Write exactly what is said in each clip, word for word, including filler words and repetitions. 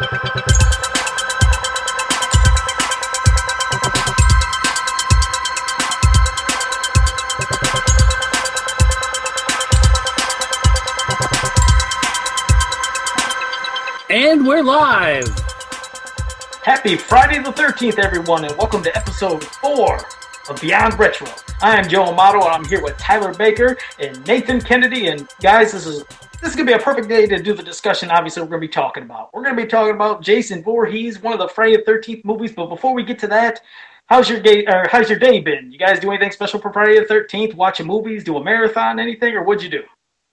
And we're live! Happy Friday the thirteenth, everyone, and welcome to episode four of Beyond Retro. I am Joe Amato, and I'm here with Tyler Baker and Nathan Kennedy. And guys, this is this is going to be a perfect day to do the discussion, obviously, we're going to be talking about. We're going to be talking about Jason Voorhees, one of the Friday the thirteenth movies. But before we get to that, how's your day, or how's your day been? You guys do anything special for Friday the thirteenth? Watching movies, do a marathon, anything, or what'd you do?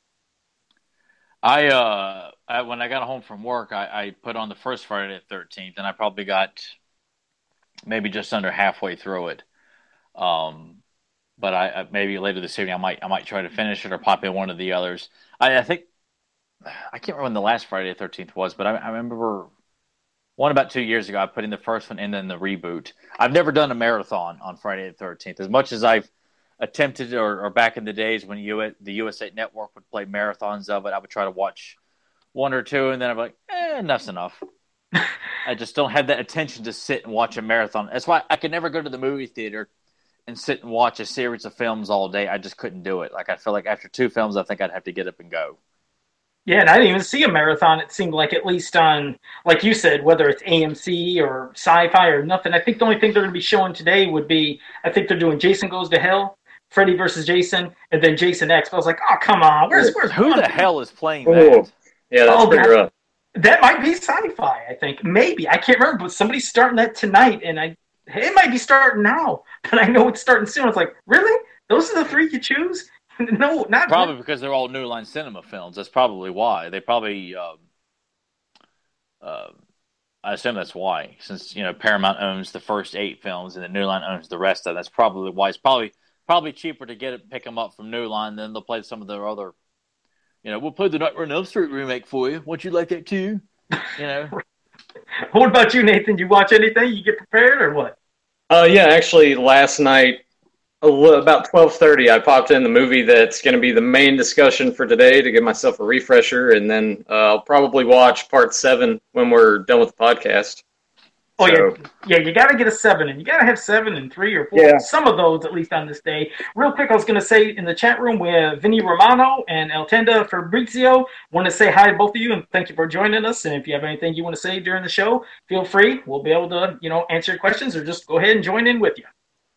I, uh, I, when I got home from work, I, I put on the first Friday the thirteenth, and I probably got maybe just under halfway through it. Um, but I, I maybe later this evening I might I might try to finish it or pop in one of the others. I, I think I can't remember when the last Friday the thirteenth was, but I, I remember one about two years ago I put in the first one and then the reboot. I've never done a marathon on Friday the thirteenth as much as I've attempted, or, or back in the days when you, the U S A Network would play marathons of it, I would try to watch one or two, and then I'm like, eh, enough's enough. I just don't have that attention to sit and watch a marathon. That's why I could never go to the movie theater and sit and watch a series of films all day. I just couldn't do it. Like, I feel like after two films, I think I'd have to get up and go. Yeah, and I didn't even see a marathon. It seemed like, at least on, like you said, whether it's A M C or Sci-Fi or nothing. I think the only thing they're going to be showing today would be, I think they're doing Jason Goes to Hell, Freddy versus Jason, and then Jason X. But I was like, oh, come on. Where's, where's Who one? the hell is playing Ooh. that? Yeah, that's Oh, pretty that- rough. That might be Sci-Fi, I think. Maybe. I can't remember, but somebody's starting that tonight, and I it might be starting now, but I know it's starting soon. It's like, really? Those are the three you choose? No, not Probably because they're all New Line Cinema films. That's probably why. They probably, um, uh, I assume that's why, since, you know, Paramount owns the first eight films and then New Line owns the rest of them. That's probably why. It's probably probably cheaper to get it, pick them up from New Line, then they'll play some of their other, you know, we'll play the Nightmare on Elm Street remake for you. Won't you like that too? You know. What about you, Nathan? You watch anything? You get prepared or what? Uh, yeah, actually, last night, a li- about twelve thirty, I popped in the movie that's going to be the main discussion for today to give myself a refresher, and then uh, I'll probably watch part seven when we're done with the podcast. Oh, So- yeah. Yeah, you got to get a seven, and you got to have seven and three or four. Yeah. Some of those, at least on this day. Real quick, I was going to say in the chat room, we have Vinny Romano and Eltenda Fabrizio. Want to say hi to both of you, and thank you for joining us. And if you have anything you want to say during the show, feel free. We'll be able to, you know, answer your questions, or just go ahead and join in with you.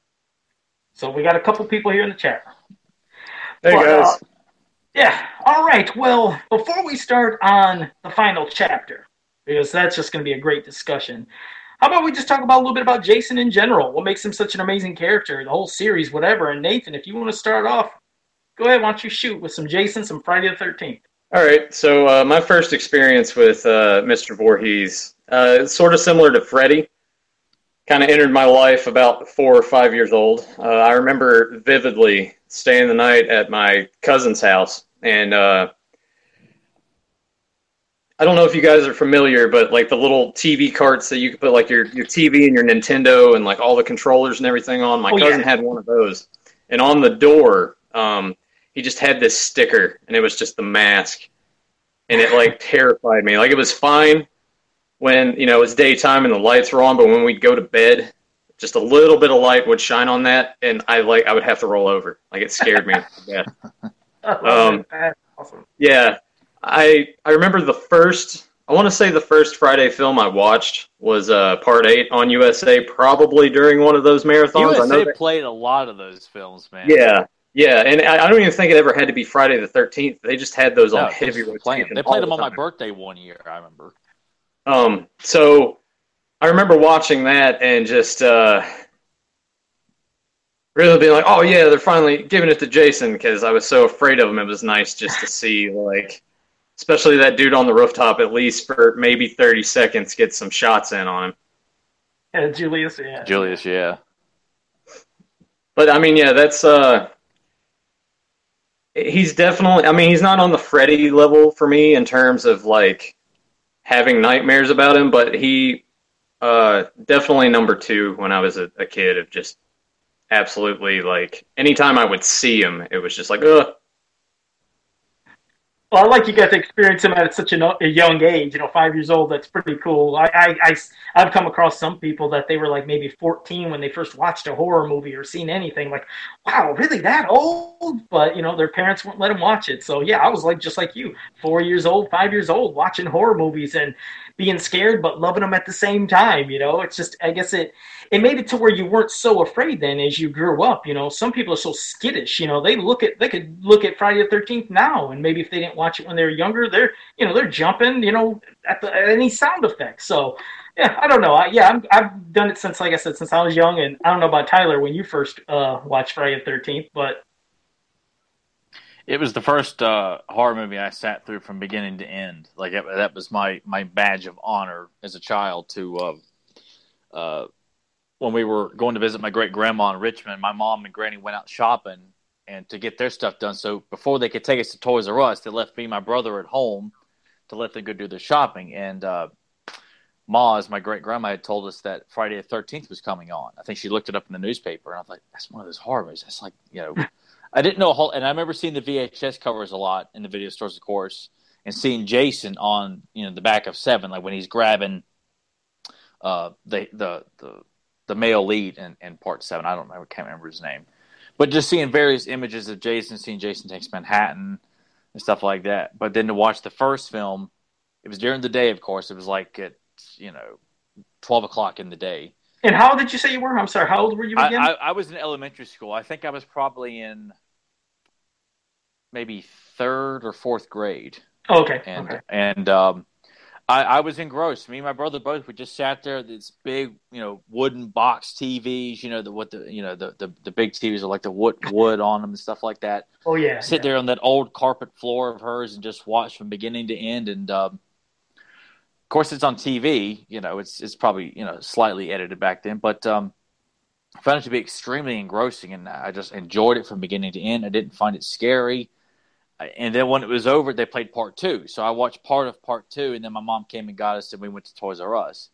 So we got a couple people here in the chat room. Hey, But, guys. uh, yeah. All right. Well, before we start on the final chapter, because that's just going to be a great discussion, how about we just talk about a little bit about Jason in general? What makes him such an amazing character, the whole series, whatever. And Nathan, if you want to start off, go ahead. Why don't you shoot with some Jason, some Friday the thirteenth? All right, so uh, my first experience with uh, Mister Voorhees, uh, it's sort of similar to Freddy. Kind of entered my life about four or five years old. Uh, I remember vividly staying the night at my cousin's house, and uh, I don't know if you guys are familiar, but like the little T V carts that you could put like your, your T V and your Nintendo and like all the controllers and everything on. My Oh, cousin yeah. had one of those, and on the door, um, he just had this sticker, and it was just the mask, and it like terrified me. Like it was fine when, you know, it was daytime and the lights were on, but when we'd go to bed, just a little bit of light would shine on that, and I like I would have to roll over. Like it scared me to death. Um, That's awesome. Yeah, I I remember the first. I want to say the first Friday film I watched was uh, Part Eight on U S A, probably during one of those marathons. I know U S A that, played a lot of those films, man. yeah, yeah, and I, I don't even think it ever had to be Friday the thirteenth. They just had those No, on heavy they played rotation. them. They played all them the on my time. birthday one year, I remember. Um, so I remember watching that and just uh, really being like, "Oh yeah, they're finally giving it to Jason," because I was so afraid of him. It was nice just to see, like, especially that dude on the rooftop, at least for maybe thirty seconds, get some shots in on him. Yeah, Julius, yeah. Julius, yeah. But I mean, yeah, that's uh, he's definitely. I mean, he's not on the Freddy level for me in terms of like having nightmares about him, but he uh, definitely number two when I was a, a kid. Of just absolutely like anytime I would see him, it was just like, ugh. Well, I like you got to experience him at such a, no- a young age. You know, five years old. That's pretty cool. I, I, I, I've come across some people that they were like maybe fourteen when they first watched a horror movie or seen anything. Like, wow, really that old? But you know, their parents wouldn't let them watch it. So yeah, I was like just like you, four years old, five years old, watching horror movies and being scared but loving them at the same time. You know, it's just I guess it it made it to where you weren't so afraid then as you grew up. You know, some people are so skittish. You know, they look at they could look at Friday the thirteenth now, and maybe if they didn't watch it when they were younger, they're you know they're jumping. You know, at, the, at any sound effect. So yeah, I don't know. I, yeah, I'm, I've done it since like I said since I was young, and I don't know about Tyler when you first uh, watched Friday the thirteenth, but It was the first uh, horror movie I sat through from beginning to end. Like it, that was my, my badge of honor as a child. To uh, uh, when we were going to visit my great grandma in Richmond, my mom and granny went out shopping and to get their stuff done. So before they could take us to Toys R Us, they left me and my brother at home to let them go do their shopping. And uh, Ma, as my great grandma, had told us that Friday the thirteenth was coming on. I think she looked it up in the newspaper, and I was like, "That's one of those horror movies." That's like you know. I didn't know a whole, and I remember seeing the V H S covers a lot in the video stores, of course, and seeing Jason on, you know, the back of Seven, like when he's grabbing uh, the the the the male lead in, in Part Seven. I don't know, I can't remember his name, but just seeing various images of Jason, seeing Jason Takes Manhattan and stuff like that. But then to watch the first film, it was during the day, of course. It was like at you know twelve o'clock in the day. and how old did you say you were? I'm sorry, how old were you I, again? I, I was in elementary school. I think I was probably in maybe third or fourth grade. Oh, okay. And okay. and um, I, I was engrossed. Me and my brother both. We just sat there. This big, you know, wooden box T Vs. You know the what the you know the, the, the big T Vs are like the wood wood on them and stuff like that. Oh yeah. Sit yeah. there on that old carpet floor of hers and just watch from beginning to end. And um, of course, it's on T V. You know, it's it's probably you know slightly edited back then, but um, I found it to be extremely engrossing, and I just enjoyed it from beginning to end. I didn't find it scary. And then when it was over, they played part two. So I watched part of part two, and then my mom came and got us, and we went to Toys R Us.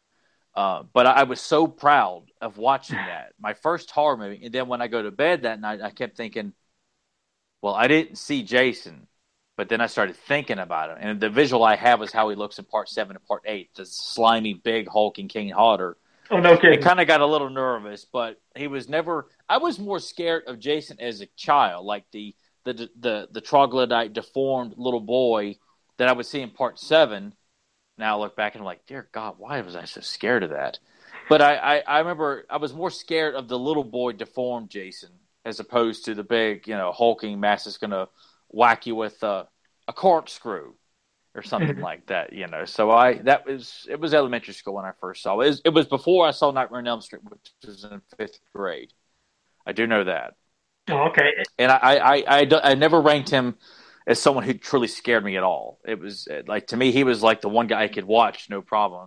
Uh, but I, I was so proud of watching that, my first horror movie. And then when I go to bed that night, I kept thinking, well, I didn't see Jason, but then I started thinking about him. And the visual I have is how he looks in part seven and part eight, the slimy, big, hulking King Hodder. Oh, no kidding. It kind of got a little nervous, but he was never – I was more scared of Jason as a child, like the – The, the the troglodyte deformed little boy that I would see in part seven. Now I look back and I'm like, dear God, why was I so scared of that? But I, I, I remember I was more scared of the little boy deformed Jason as opposed to the big, you know, hulking mass that's going to whack you with a, a corkscrew or something like that, you know. So I that was it was elementary school when I first saw it. It was, it was before I saw Nightmare on Elm Street, which was in fifth grade. I do know that. Oh, okay. And I, I, I, I, I never ranked him as someone who truly scared me at all. It was like, to me, he was like the one guy I could watch, no problem.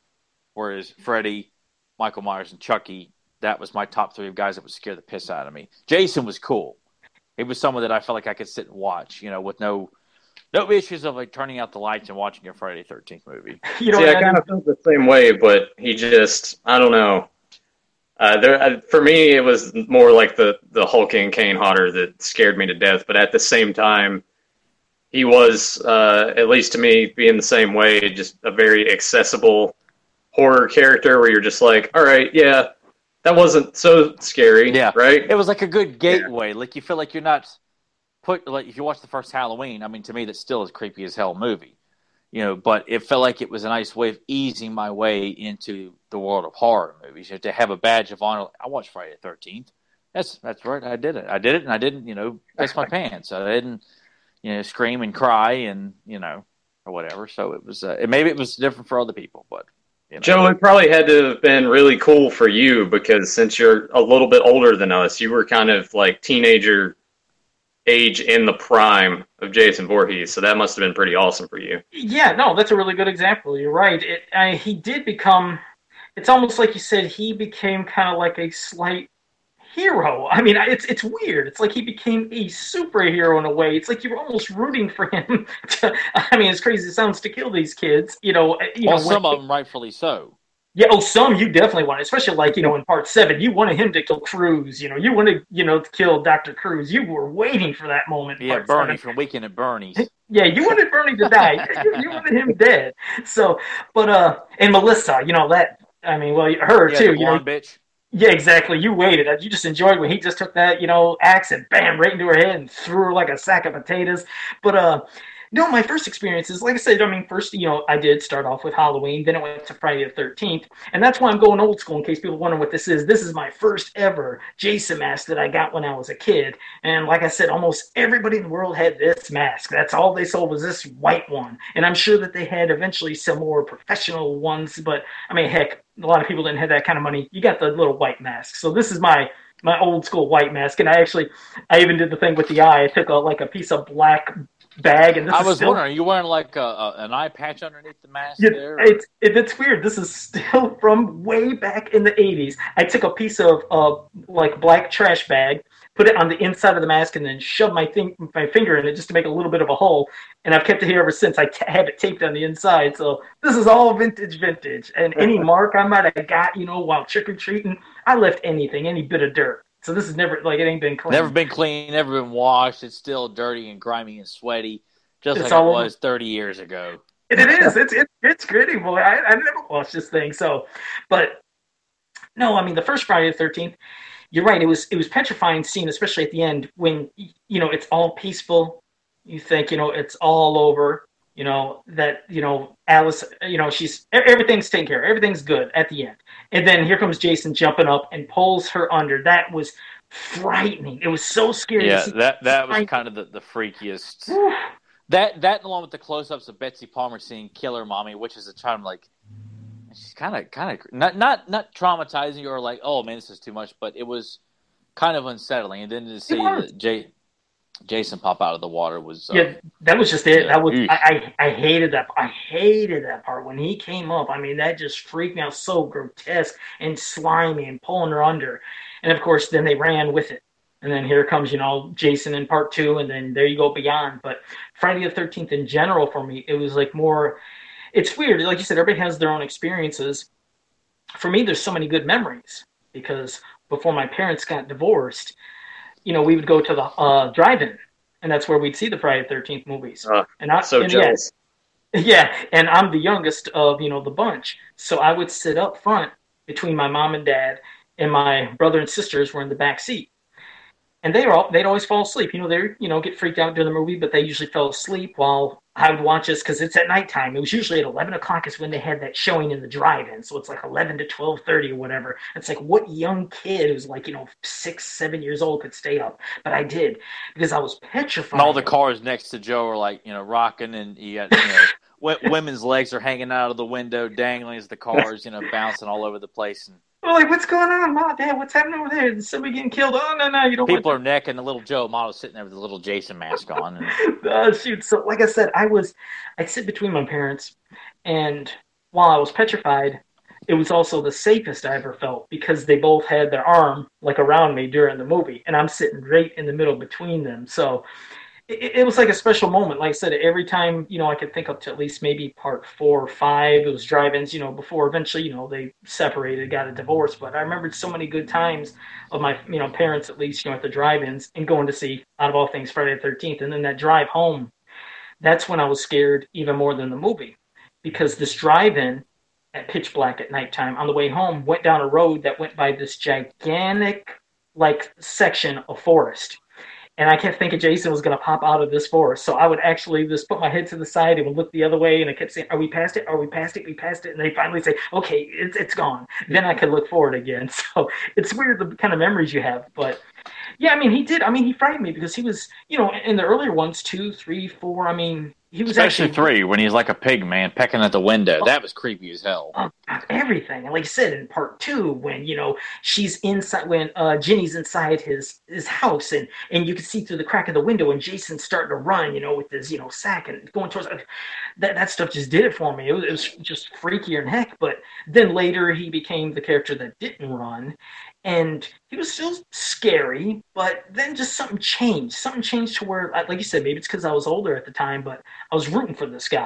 Whereas Freddy, Michael Myers, and Chucky, that was my top three of guys that would scare the piss out of me. Jason was cool. He was someone that I felt like I could sit and watch, you know, with no no issues of like turning out the lights and watching a Friday the thirteenth movie. You know, See, I kind of felt the same way, but he just, I don't know. Uh, there, uh, for me, it was more like the, the hulking Kane Hodder that scared me to death. But at the same time, he was, uh, at least to me, being the same way, just a very accessible horror character where you're just like, all right, yeah, that wasn't so scary, Yeah, right? It was like a good gateway. Yeah. Like you feel like you're not put like if you watch the first Halloween. I mean, to me, that's still a creepy as hell movie. You know, but it felt like it was a nice way of easing my way into the world of horror movies. You know, to have a badge of honor. I watched Friday the thirteenth. That's that's right. I did it. I did it, and I didn't, you know, piss my pants. I didn't, you know, scream and cry and you know, or whatever. So it was. Uh, it, maybe it was different for other people, but you know. Joe, it probably had to have been really cool for you because since you're a little bit older than us, you were kind of like teenager age in the prime of Jason Voorhees, so that must have been pretty awesome for you. Yeah, no, that's a really good example. You're right. It, I, he did become, it's almost like you said, he became kind of like a slight hero. I mean, it's it's weird. It's like he became a superhero in a way. It's like you were almost rooting for him to, I mean, as crazy as it sounds, to kill these kids. You know, you well, know, some when, of them rightfully so. Yeah, oh, some you definitely want, especially like, you know, in part seven, you wanted him to kill Cruz, you know, you wanted, you know, to kill Doctor Cruz. You were waiting for that moment in Yeah, part Bernie seven. from Weekend at Bernie's. Yeah, you wanted Bernie to die. You, you wanted him dead. So, but, uh, and Melissa, you know, that, I mean, well, her Yeah, too, the you know. blonde bitch. Yeah, exactly. You waited. You just enjoyed when he just took that, you know, axe and bam, right into her head and threw her like a sack of potatoes. But, uh, no, my first experiences, like I said, I mean, first, you know, I did start off with Halloween, then it went to Friday the thirteenth, and that's why I'm going old school in case people wonder what this is. This is my first ever Jason mask that I got when I was a kid, and like I said, almost everybody in the world had this mask. That's all they sold was this white one, and I'm sure that they had eventually some more professional ones, but, I mean, heck, a lot of people didn't have that kind of money. You got the little white mask, so this is my my old school white mask, and I actually, I even did the thing with the eye. I took a, like a piece of black bag, and this I is was still, wondering, are you wearing like a, a, an eye patch underneath the mask yeah, there? or- it's it, it's weird. This is still from way back in the eighties. I took a piece of uh, like black trash bag, put it on the inside of the mask, and then shoved my thing, my finger in it just to make a little bit of a hole. And I've kept it here ever since. I t- have it taped on the inside, so this is all vintage, vintage. And any mark I might have got, you know, while trick or treating, I left anything, any bit of dirt. So this is never like it ain't been clean. Never been clean, never been washed. It's still dirty and grimy and sweaty, just It's like all it over. was thirty years ago. It, it is. It's it's it's gritty, boy. I I never watched this thing. So, but no, I mean the first Friday the thirteenth. You're right. It was it was petrifying scene, especially at the end when you know it's all peaceful. You think you know it's all over. You know that you know Alice. You know she's everything's taken care of. Everything's good at the end. And then here comes Jason jumping up and pulls her under. That was frightening. It was so scary. Yeah, to see. that that was kind of the, the freakiest. That that along with the close-ups of Betsy Palmer seeing Killer Mommy, which is a child, I'm like, she's kind of kind of not not not traumatizing or like, oh man, this is too much, but it was kind of unsettling. And then to see that Jay, Jason pop out of the water was uh, yeah, that was just it. yeah, That was eesh. I, I I hated that. I hated that part when he came up. I mean, that just freaked me out. So grotesque and slimy and pulling her under, and of course, then they ran with it. And then here comes, you know, Jason in part two, and then there you go beyond. But Friday the thirteenth in general for me, it was like more. It's weird, like you said, everybody has their own experiences. For me, there's so many good memories because before my parents got divorced, you know, we would go to the uh, drive-in, and that's where we'd see the Friday the thirteenth movies. Uh, and I, so and jealous. Yeah, yeah, and I'm the youngest of, you know, the bunch. So I would sit up front between my mom and dad, and my brother and sisters were in the back seat. And they were all, they'd always fall asleep. You know, they you know get freaked out during the movie, but they usually fell asleep while I would watch this because it's at nighttime. It was usually at eleven o'clock is when they had that showing in the drive-in. So it's like eleven to twelve thirty or whatever. It's like what young kid who's like, you know, six, seven years old could stay up? But I did because I was petrified. And all the cars next to Joe are like, you know, rocking, and you got, you know, w- women's legs are hanging out of the window, dangling as the cars, you know, bouncing all over the place. And We're like, what's going on, Mom, Dad? What's happening over there? Is somebody getting killed? Oh, no, no, you don't people want are necking the little Joe model sitting there with the little Jason mask on. And Oh, shoot. So, like I said, I was, I'd sit between my parents, and while I was petrified, it was also the safest I ever felt because they both had their arm, like, around me during the movie, and I'm sitting right in the middle between them. So, it, it was like a special moment. Like I said, every time, you know, I could think up to at least maybe part four or five, it was drive-ins, you know, before eventually, you know, they separated, got a divorce. But I remembered so many good times of my, you know, parents, at least, you know, at the drive-ins and going to see, out of all things, Friday the thirteenth. And then that drive home, that's when I was scared even more than the movie. Because this drive-in at pitch black at nighttime on the way home went down a road that went by this gigantic, like, section of forest. And I kept thinking Jason was going to pop out of this forest. So I would actually just put my head to the side and would look the other way. And I kept saying, are we past it? Are we past it? We passed it. And they finally say, okay, it's, it's gone. Then I could look forward again. So it's weird the kind of memories you have. But yeah, I mean, he did. I mean, he frightened me because he was, you know, in the earlier ones, two, three, four. I mean, he was especially actually three when he's like a pig man pecking at the window. That was creepy as hell. uh, everything. And like I said, in part two, when, you know, she's inside, when uh, Ginny's inside his, his house and, and you can see through the crack of the window and Jason's starting to run, you know, with his, you know, sack and going towards that, that stuff just did it for me. It was, it was just freakier than heck. But then later he became the character that didn't run. And he was still scary, but then just something changed. Something changed to where, like you said, maybe it's because I was older at the time, but I was rooting for this guy.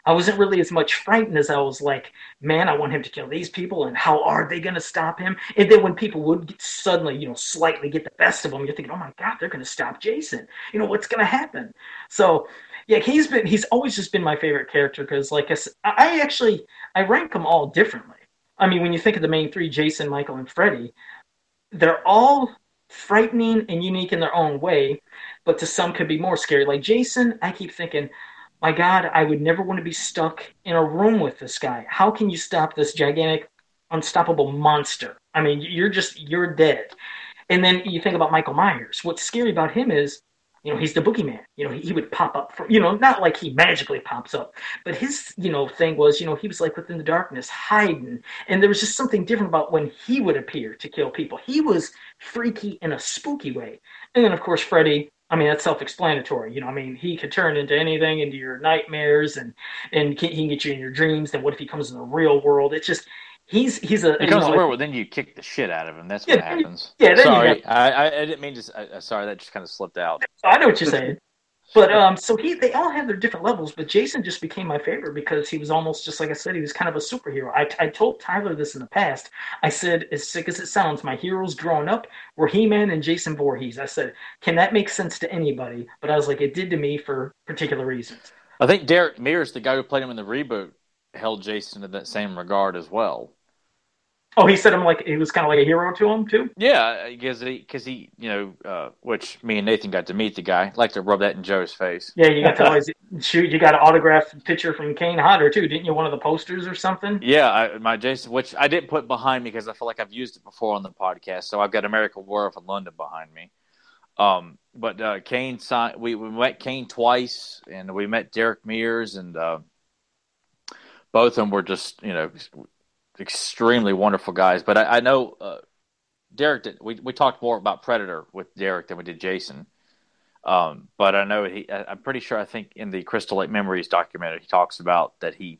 I wasn't really as much frightened as I was like, man, I want him to kill these people, and how are they going to stop him? And then when people would get, suddenly, you know, slightly get the best of him, you're thinking, oh my God, they're going to stop Jason. You know, what's going to happen? So, yeah, he's been he's always just been my favorite character because, like I said, I actually I rank them all differently. I mean, when you think of the main three, Jason, Michael, and Freddy, they're all frightening and unique in their own way, but to some could be more scary. Like Jason, I keep thinking, my God, I would never want to be stuck in a room with this guy. How can you stop this gigantic, unstoppable monster? I mean, you're just, you're dead. And then you think about Michael Myers. What's scary about him is, you know, he's the boogeyman. You know, he, he would pop up from, you know, not like he magically pops up, but his, you know, thing was, you know, he was like within the darkness, hiding. And there was just something different about when he would appear to kill people. He was freaky in a spooky way. And then, of course, Freddy, I mean, that's self-explanatory. You know, I mean, he could turn into anything, into your nightmares, and, and he can get you in your dreams. Then what if he comes in the real world? It's just, He's he's a. He comes you know, to where, well, then you kick the shit out of him. That's yeah, what happens. Yeah, then sorry, you have, I, I didn't mean to. I, sorry, that just kind of slipped out. I know what you're saying, but um, so he they all have their different levels. But Jason just became my favorite because he was almost just like I said. He was kind of a superhero. I I told Tyler this in the past. I said, as sick as it sounds, my heroes growing up were He-Man and Jason Voorhees. I said, can that make sense to anybody? But I was like, it did to me for particular reasons. I think Derek Mears, the guy who played him in the reboot, held Jason in that same regard as well. Oh, he said him like he was kind of like a hero to him too. Yeah, because he, because he, you know, uh, which me and Nathan got to meet the guy. I'd like to rub that in Joe's face. Yeah, you got to always shoot. You got an autographed picture from Kane Hodder too, didn't you? One of the posters or something. Yeah, I, my Jason, which I didn't put behind me because I feel like I've used it before on the podcast. So I've got American Werewolf in London behind me. Um, but uh, Kane signed. We, we met Kane twice, and we met Derek Mears, and uh, both of them were just, you know, extremely wonderful guys. But I, I know uh, Derek did. We we talked more about Predator with Derek than we did Jason. Um, but I know he. I, I'm pretty sure. I think in the Crystal Lake Memories documentary, he talks about that he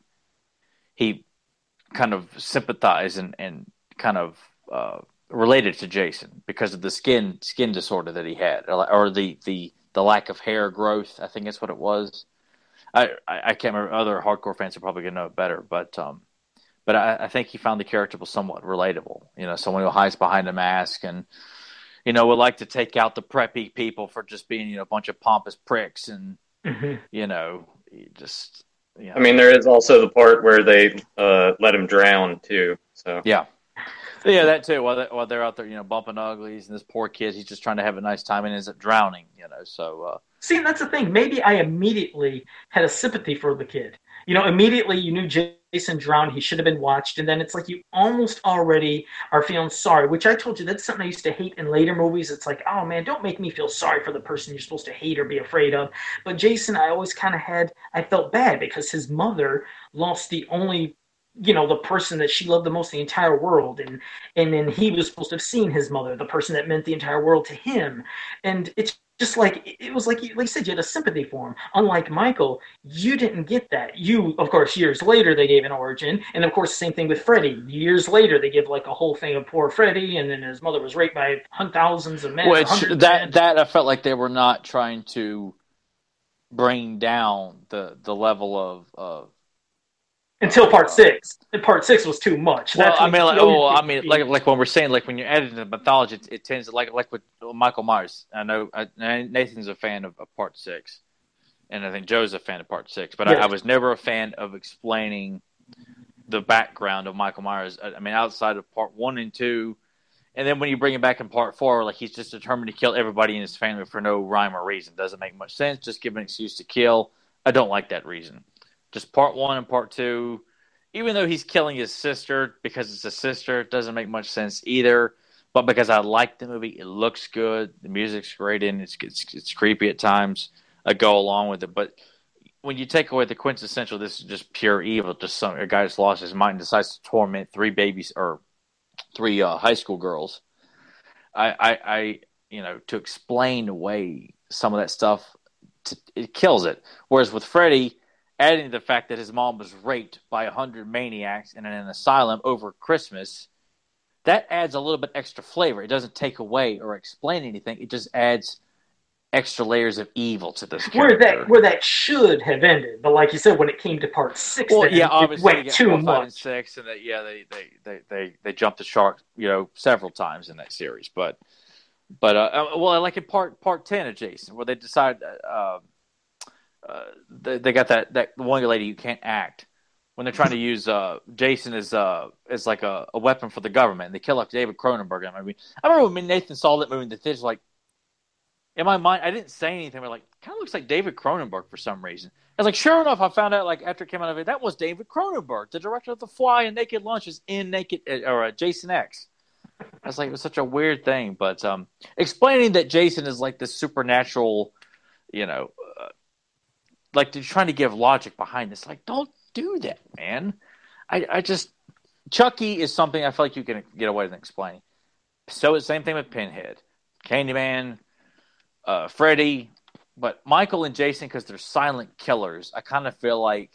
he kind of sympathized and and kind of uh, related to Jason because of the skin skin disorder that he had, or the the the lack of hair growth. I think that's what it was. I I, I can't remember. Other hardcore fans are probably gonna know it better, but. Um, But I, I think he found the character was somewhat relatable. You know, someone who hides behind a mask and, you know, would like to take out the preppy people for just being, you know, a bunch of pompous pricks and, mm-hmm. you know, just. You know. I mean, there is also the part where they uh, let him drown too. So yeah, yeah, that too. While they, while they're out there, you know, bumping uglies, and this poor kid, he's just trying to have a nice time and ends up drowning. You know, so. Uh, See, that's the thing. Maybe I immediately had a sympathy for the kid. You know, immediately you knew Jason drowned. He should have been watched. And then it's like you almost already are feeling sorry, which I told you that's something I used to hate in later movies. It's like, oh, man, don't make me feel sorry for the person you're supposed to hate or be afraid of. But Jason, I always kind of had, I felt bad because his mother lost the only, you know, the person that she loved the most in the entire world. And, and then he was supposed to have seen his mother, the person that meant the entire world to him. And it's just like, it was like, like you said, you had a sympathy for him. Unlike Michael, you didn't get that. You, of course, years later, they gave an origin. And, of course, the same thing with Freddy. Years later, they give, like, a whole thing of poor Freddy, and then his mother was raped by thousands of men. Which, that, that I felt like they were not trying to bring down the the level of... of Until part uh, six. And part six was too much. Well, That's I mean, like, oh, I mean, like, like when we're saying, like, when you're adding the mythology, it, it tends to, like, like with Michael Myers. I know I, Nathan's a fan of, of part six, and I think Joe's a fan of part six. But yeah. I, I was never a fan of explaining the background of Michael Myers. I, I mean, outside of part one and two, and then when you bring him back in part four, like he's just determined to kill everybody in his family for no rhyme or reason. Doesn't make much sense. Just give an excuse to kill. I don't like that reason. Just part one and part two, even though he's killing his sister because it's a sister, it doesn't make much sense either. But because I like the movie, it looks good, the music's great in it, it's, it's, it's creepy at times, I go along with it. But when you take away the quintessential, this is just pure evil, just some a guy that's lost his mind and decides to torment three babies or three uh, high school girls. I, I, I, you know, to explain away some of that stuff, to, it kills it. Whereas with Freddy, adding the fact that his mom was raped by a hundred maniacs in an asylum over Christmas, that adds a little bit extra flavor. It doesn't take away or explain anything. It just adds extra layers of evil to this Where character. that where that should have ended, but like you said, when it came to part six, Well, then yeah, it obviously went you get too four, much. five, and six, and they, yeah, they, they, they, they, they jumped the shark, you know, several times in that series. But, but uh, well, I like in part part ten of Jason, where they decide uh, uh, they, they got that that one lady who can't act when they're trying to use uh, Jason as uh as like a, a weapon for the government, and they kill like David Cronenberg. I mean, I remember when Nathan saw that movie in the theater, like. In my mind, I didn't say anything, but like, kind of looks like David Cronenberg for some reason. I was like, sure enough, I found out like after it came out of it, that was David Cronenberg, the director of The Fly and Naked Lunches in Naked or uh, Jason X. I was like, it was such a weird thing, but um, explaining that Jason is like this supernatural, you know, uh, like they're trying to give logic behind this. Like, don't do that, man. I, I just Chucky is something I feel like you can get away with explaining. So it's the same thing with Pinhead, Candyman. Uh, Freddy, but Michael and Jason, because they're silent killers, I kind of feel like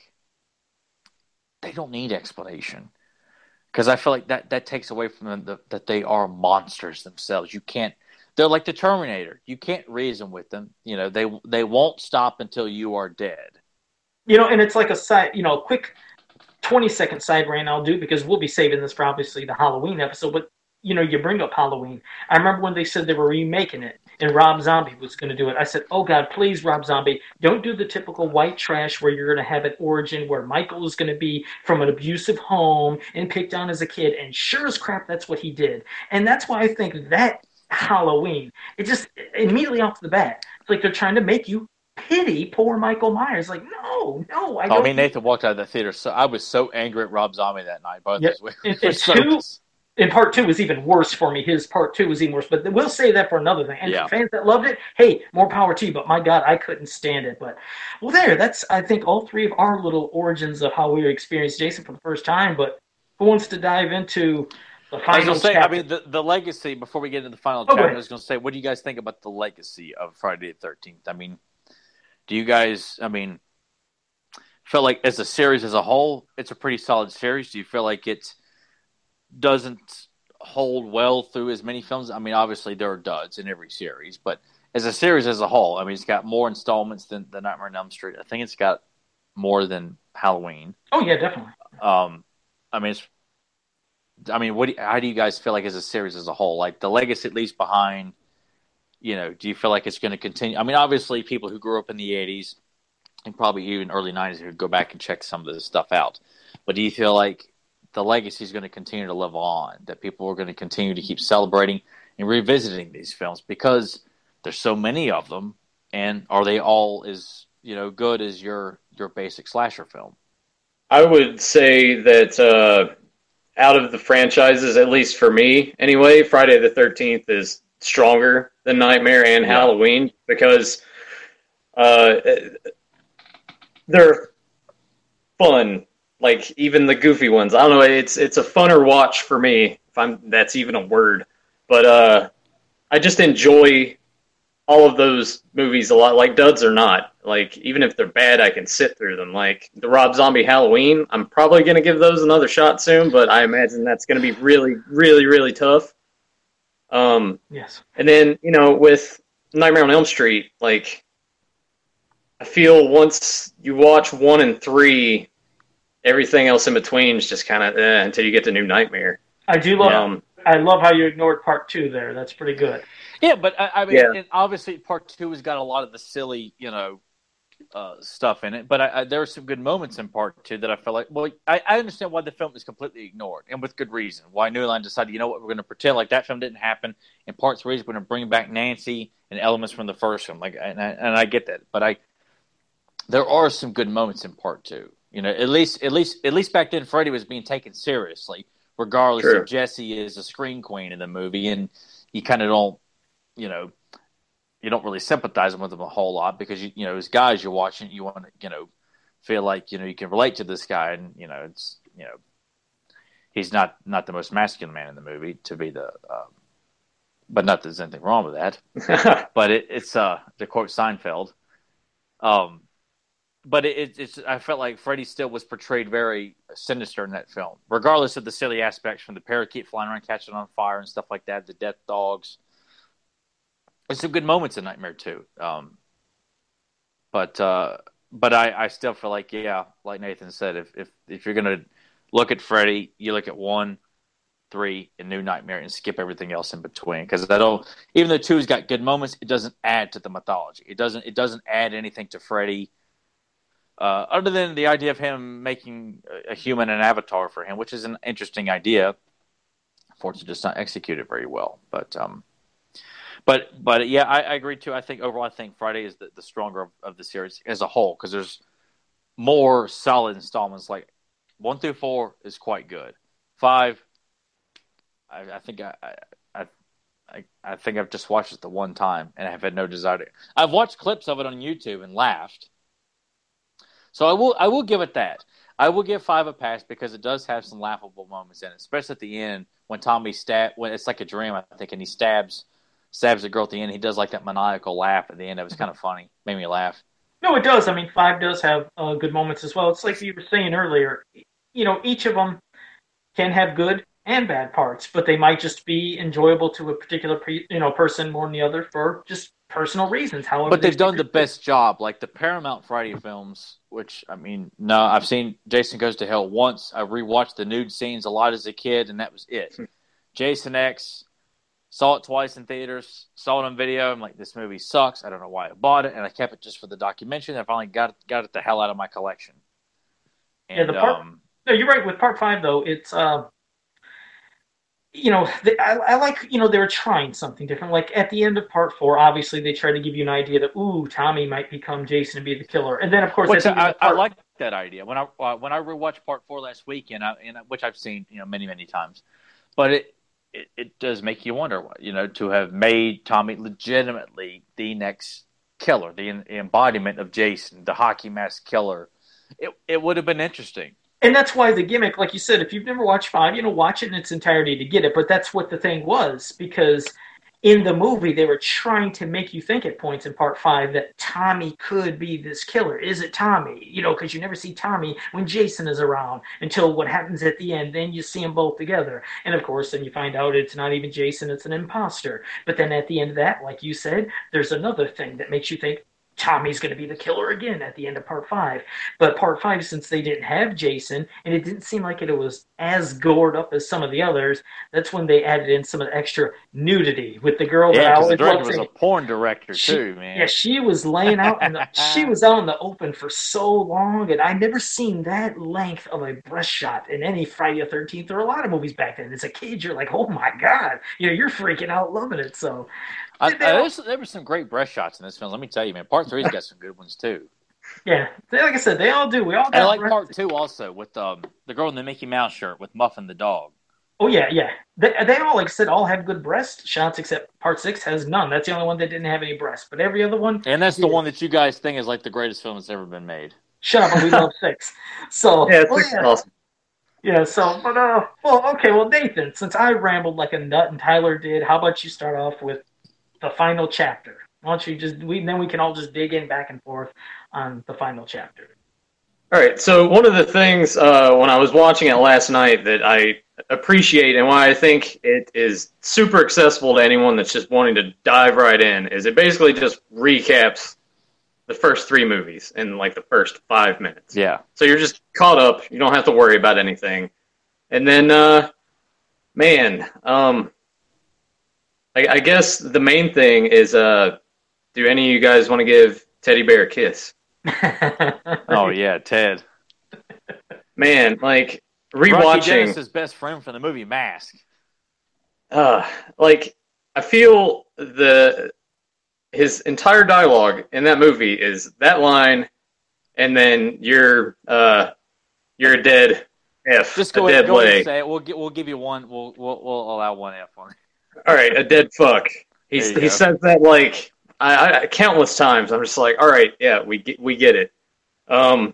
they don't need explanation. Because I feel like that, that takes away from them the, that they are monsters themselves. You can't, they're like the Terminator. You can't reason with them. You know, they they won't stop until you are dead. You know, and it's like a side, you know, quick twenty second side rant I'll do because we'll be saving this for obviously the Halloween episode, but you know, you bring up Halloween. I remember when they said they were remaking it and Rob Zombie was going to do it. I said, oh, God, please, Rob Zombie, don't do the typical white trash where you're going to have an origin where Michael is going to be from an abusive home and picked on as a kid. And sure as crap, that's what he did. And that's why I think that Halloween, it just immediately off the bat, it's like they're trying to make you pity poor Michael Myers. Like, no, no, I don't. Oh, I mean, Nathan walked out of the theater. So I was so angry at Rob Zombie that night. Both Yep. his And, and so two, and part two was even worse for me. His part two was even worse. But we'll say that for another thing. And Yeah. for fans that loved it, hey, more power to you. But my God, I couldn't stand it. But, well, there, that's, I think, all three of our little origins of how we experienced Jason for the first time. But who wants to dive into the final I was going to say, chapter? I mean, the, the legacy, before we get into the final Oh, chapter, wait. I was going to say, what do you guys think about the legacy of Friday the thirteenth? I mean, do you guys, I mean, feel like as a series as a whole, it's a pretty solid series? Do you feel like it doesn't hold well through as many films? I mean, obviously there are duds in every series, but as a series as a whole, I mean, it's got more installments than The Nightmare on Elm Street. I think it's got more than Halloween. Oh, yeah, definitely. Um, I mean, it's, I mean, what? Do, how do you guys feel like as a series as a whole? Like the legacy at least behind, you know, do you feel like it's going to continue? I mean, obviously people who grew up in the eighties and probably even early nineties would go back and check some of this stuff out. But do you feel like the legacy is going to continue to live on, that people are going to continue to keep celebrating and revisiting these films because there's so many of them, and are they all as, you know, good as your, your basic slasher film? I would say that uh, out of the franchises, at least for me anyway, Friday the thirteenth is stronger than Nightmare and Yeah. Halloween because uh, they're fun. Like even the goofy ones, I don't know. It's it's a funner watch for me. If I'm that's even a word, but uh, I just enjoy all of those movies a lot. Like duds or not, like even if they're bad, I can sit through them. Like the Rob Zombie Halloween, I'm probably gonna give those another shot soon, but I imagine that's gonna be really, really, really tough. Um, Yes. and then you know with Nightmare on Elm Street, like I feel once you watch one and three. Everything else in between is just kind of eh, until you get to New Nightmare. I do love Um, I love how you ignored part two there. That's pretty good. Yeah, but I, I mean, Yeah. and obviously part two has got a lot of the silly, you know, uh, stuff in it. But I, I, there are some good moments in part two that I felt like, well, I, I understand why the film is completely ignored, and with good reason. Why New Line decided, you know what, we're going to pretend like that film didn't happen. In part three, we're going to bring back Nancy and elements from the first film. Like, and I, and I get that, but I there are some good moments in part two. You know, at least, at least, at least back then, Freddy was being taken seriously, regardless True. if Jessie is a screen queen in the movie, and you kind of don't, you know, you don't really sympathize with him a whole lot because you, you know, as guys you're watching, you want to, you know, feel like you know you can relate to this guy, and you know, it's you know, he's not not the most masculine man in the movie to be the, uh, but not that there's anything wrong with that, but it, it's uh to quote Seinfeld, um. But it, it's. I felt like Freddy still was portrayed very sinister in that film, regardless of the silly aspects from the parakeet flying around, catching on fire, and stuff like that. The death dogs, there's some good moments in Nightmare two. Um, but uh, but I, I still feel like, yeah, like Nathan said, if if, if you're going to look at Freddy, you look at one, three, and New Nightmare and skip everything else in between. Because that'll, even though two's got good moments, it doesn't add to the mythology. It doesn't it doesn't add anything to Freddy. Uh, other than the idea of him making a human an avatar for him, which is an interesting idea. Unfortunately, just not executed very well. But, um, but, but yeah, I, I agree too. I think overall, I think Friday is the, the stronger of, of the series as a whole because there's more solid installments. Like one through four is quite good. Five, I, I think I, I, I, I think I've just watched it the one time and I have had no desire to. I've watched clips of it on YouTube and laughed. So I will I will give it that. I will give five a pass because it does have some laughable moments in it, especially at the end when Tommy stab when it's like a dream, I think, and he stabs stabs the girl at the end. He does like that maniacal laugh at the end. It was kind of funny, made me laugh. No, it does. I mean, five does have uh, good moments as well. It's like you were saying earlier. You know, each of them can have good and bad parts, but they might just be enjoyable to a particular pre, you know person more than the other for just personal reasons. However, but they've done the best job. Like the Paramount Friday films, which I mean, no, I've seen Jason Goes to Hell once. I rewatched the nude scenes a lot as a kid, and that was it. Jason X, saw it twice in theaters, saw it on video. I'm like, this movie sucks. I don't know why I bought it, and I kept it just for the documentary. And I finally got got it the hell out of my collection. And, yeah, the part. Um, no, you're right. With part five, though, it's. Uh, You know, they, I, I like, you know, they were trying something different. Like, at the end of part four, obviously, they tried to give you an idea that, ooh, Tommy might become Jason and be the killer. And then, of course, which at the I, end of part, I like that idea. When I uh, when I rewatched part four last weekend, I, and, which I've seen, you know, many, many times. But it, it, it does make you wonder, you know, to have made Tommy legitimately the next killer, the, the embodiment of Jason, the hockey mask killer. It, it would have been interesting. And that's why the gimmick, like you said, if you've never watched five, you know, watch it in its entirety to get it. But that's what the thing was, because in the movie, they were trying to make you think at points in part five that Tommy could be this killer. Is it Tommy? You know, because you never see Tommy when Jason is around until what happens at the end. Then you see them both together. And, of course, then you find out it's not even Jason, it's an imposter. But then at the end of that, like you said, there's another thing that makes you think, Tommy's going to be the killer again at the end of part five. But part five, since they didn't have Jason, and it didn't seem like it was as gored up as some of the others, that's when they added in some of the extra nudity with the girl. Yeah, that because the always director was in. a porn director she, too, man. Yeah, she was laying out, in the, she was out in the open for so long, and I'd never seen that length of a breast shot in any Friday the thirteenth or a lot of movies back then. As a kid, you're like, oh my God, you know, you're freaking out loving it. So. I, I, there, was, there were some great breast shots in this film. Let me tell you, man. Part three's got some good ones too. Yeah, like I said, they all do. We all. Got and I like part two also with um, the girl in the Mickey Mouse shirt with Muffin the dog. Oh yeah, yeah. They, they all, like I said, all have good breast shots except part six has none. That's the only one that didn't have any breasts. But every other one. And that's yeah. the one that you guys think is like the greatest film that's ever been made. Shut up, and we love six. So yeah, well, six yeah. is awesome. Yeah, so, but, uh, well, okay, well, Nathan, since I rambled like a nut and Tyler did, how about you start off with the final chapter? Why don't you just, we then we can all just dig in back and forth on the final chapter. All right, so one of the things uh, when I was watching it last night that I appreciate and why I think it is super accessible to anyone that's just wanting to dive right in is it basically just recaps the first three movies in like the first five minutes. Yeah. So you're just caught up. You don't have to worry about anything. And then, uh, man, um, I, I guess the main thing is, uh, do any of you guys want to give Teddy Bear a kiss? Oh, yeah, Ted. Man, like, rewatching... Rocky Dennis's best friend from the movie Mask. Uh, like, I feel the his entire dialogue in that movie is that line, and then you're, uh, you're a dead F, Just go a ahead, dead go ahead leg. and say it. We'll, get, we'll give you one. We'll, we'll, we'll allow one F on it. All right, a dead fuck. He's, he go. says that like I, I, countless times. I'm just like, all right, yeah, we get, we get it. Um,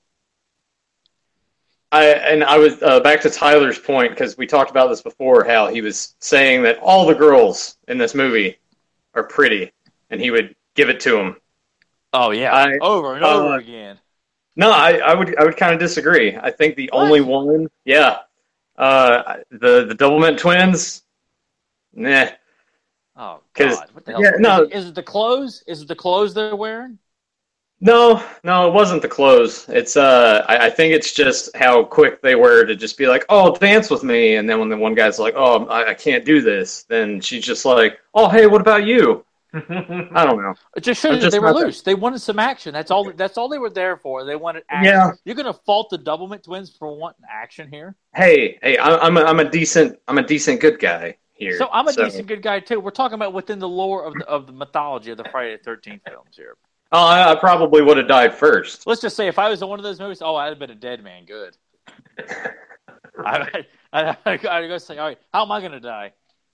I and I was uh, back to Tyler's point because we talked about this before. How he was saying that all the girls in this movie are pretty, and he would give it to them. Oh yeah, I, over and uh, over again. No, I, I would I would kind of disagree. I think the what? only one, yeah, uh, the the Doublemint twins. Nah. Oh God! What the hell? Yeah, no. Is it, is it the clothes? Is it the clothes they're wearing? No, no, it wasn't the clothes. It's uh, I, I think it's just how quick they were to just be like, "Oh, dance with me," and then when the one guy's like, "Oh, I, I can't do this," then she's just like, "Oh, hey, what about you?" I don't know. It just shows that they were loose. That... They wanted some action. That's all. That's all they were there for. They wanted action. Yeah. You're gonna fault the Doublemint twins for wanting action here? Hey, hey, I, I'm a, I'm a decent, I'm a decent good guy here. So I'm a so. decent good guy too. We're talking about within the lore of the of the mythology of the Friday the thirteenth films here. Oh, I, I probably would have died first. Let's just say if I was in one of those movies, oh, I'd have been a dead man. Good. I, I, I, I'd go say, all right, how am I going to die?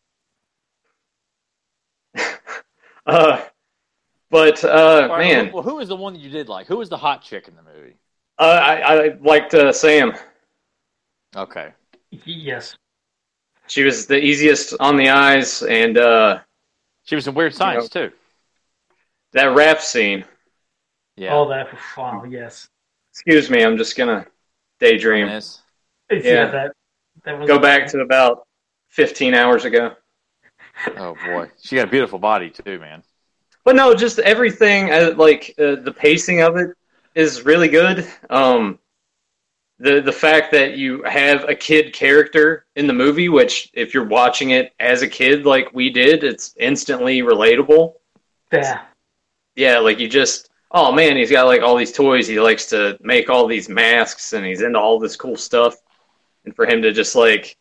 uh, but uh, right, man, well, who was the one that you did like? Who was the hot chick in the movie? Uh, I, I liked uh, Sam. Okay. Yes. She was the easiest on the eyes, and uh, she was in Weird Science you know, too. That rap scene. Yeah. Oh, that wow, yes. Excuse me, I'm just gonna daydream. Yes. Yeah, yeah that, that was go back to about fifteen hours ago. Oh boy, she got a beautiful body too, man. But no, just everything. Uh, like uh, the pacing of it is really good. Um, the the fact that you have a kid character in the movie, which if you're watching it as a kid like we did, it's instantly relatable. Yeah. Yeah, like you just, oh man, he's got like all these toys. He likes to make all these masks and he's into all this cool stuff. And for him to just like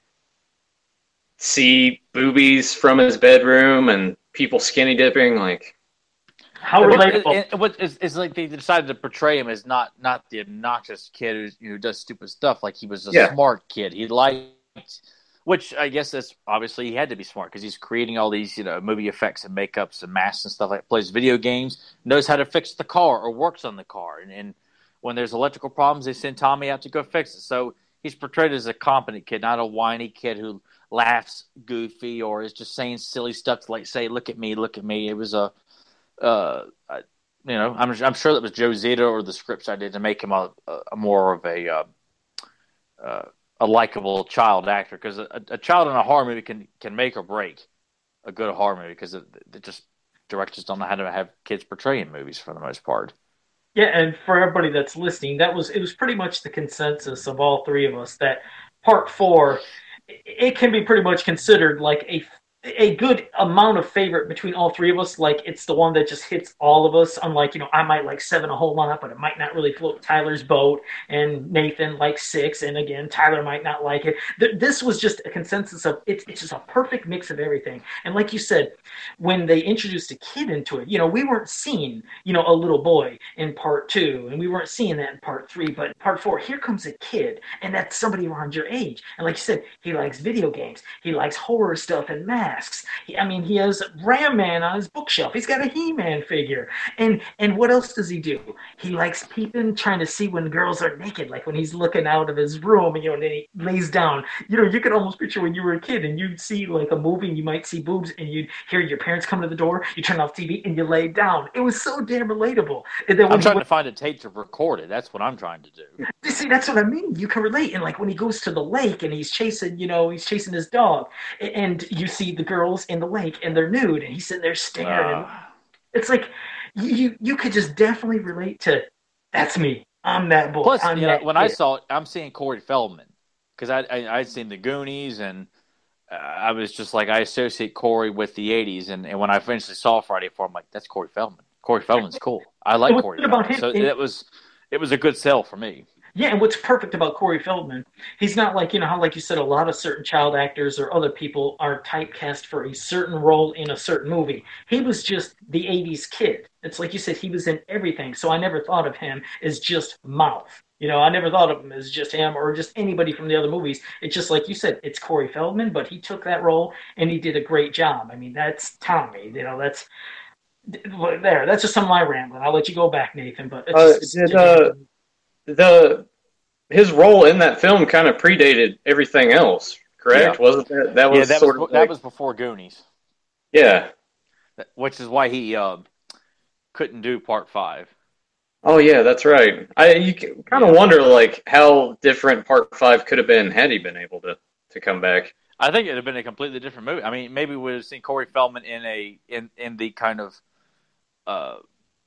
see boobies from his bedroom and people skinny dipping, like. How relatable. What is, is like they decided to portray him as not, not the obnoxious kid who, who does stupid stuff. Like he was a yeah. smart kid. He liked, which I guess that's obviously he had to be smart because he's creating all these, you know, movie effects and makeups and masks and stuff like that. Plays video games, knows how to fix the car or works on the car. And, and when there's electrical problems, they send Tommy out to go fix it. So he's portrayed as a competent kid, not a whiny kid who laughs goofy or is just saying silly stuff to like say, look at me, look at me. It was a, uh, I, you know, I'm, I'm sure that was Joe Zito or the scripts I did to make him a, a more of a, uh, uh, a likable child actor, because a, a child in a horror movie can, can make or break a good horror movie, because it, it just directors don't know how to have kids portray in movies for the most part. Yeah, and for everybody that's listening, that was it was pretty much the consensus of all three of us that part four, it can be pretty much considered like a a good amount of favorite between all three of us. Like it's the one that just hits all of us. Unlike, you know, I might like seven a whole lot, but it might not really float Tyler's boat. And Nathan likes six. And again, Tyler might not like it. Th- this was just a consensus of it's, it's just a perfect mix of everything. And like you said, when they introduced a kid into it, you know, we weren't seeing, you know, a little boy in part two, and we weren't seeing that in part three, but in part four, here comes a kid, and that's somebody around your age. And like you said, he likes video games. He likes horror stuff and math. He, I mean, he has Ram Man on his bookshelf. He's got a He-Man figure. And and what else does he do? He likes peeping, trying to see when girls are naked, like when he's looking out of his room and, you know, and then he lays down. You know, you could almost picture when you were a kid and you'd see like a movie and you might see boobs and you'd hear your parents come to the door, you turn off T V and you lay down. It was so damn relatable. And then when I'm trying went, to find a tape to record it. That's what I'm trying to do. You see, that's what I mean. You can relate. And like when he goes to the lake and he's chasing, you know, he's chasing his dog, and you see the girls in the lake and they're nude and he's sitting there staring. Uh, it's like you you could just definitely relate to that's me. I'm that boy. Plus, I'm you that know, when kid. I saw it, I'm seeing Corey Feldman because I, I I'd seen the Goonies and uh, I was just like I associate Corey with the eighties, and, and when I eventually saw Friday four, I'm like that's Corey Feldman. Corey Feldman's cool. I like Corey Feldman. Him, so it, it was it was a good sell for me. Yeah, and what's perfect about Corey Feldman, he's not like, you know, how, like you said, a lot of certain child actors or other people are typecast for a certain role in a certain movie. He was just the eighties kid. It's like you said, he was in everything. So I never thought of him as just mouth. You know, I never thought of him as just him or just anybody from the other movies. It's just like you said, it's Corey Feldman, but he took that role and he did a great job. I mean, that's Tommy. You know, that's there. That's just some of my rambling. I'll let you go back, Nathan. But it's uh, just, did, uh, the his role in that film kind of predated everything else, correct? Yeah. Wasn't that that was yeah, that sort was of that like, was before Goonies. Yeah, which is why he uh, couldn't do part five. Oh yeah, that's right. I you kind of yeah. wonder like how different part five could have been had he been able to, to come back. I think it'd have been a completely different movie. I mean, maybe we would have seen Corey Feldman in a in, in the kind of uh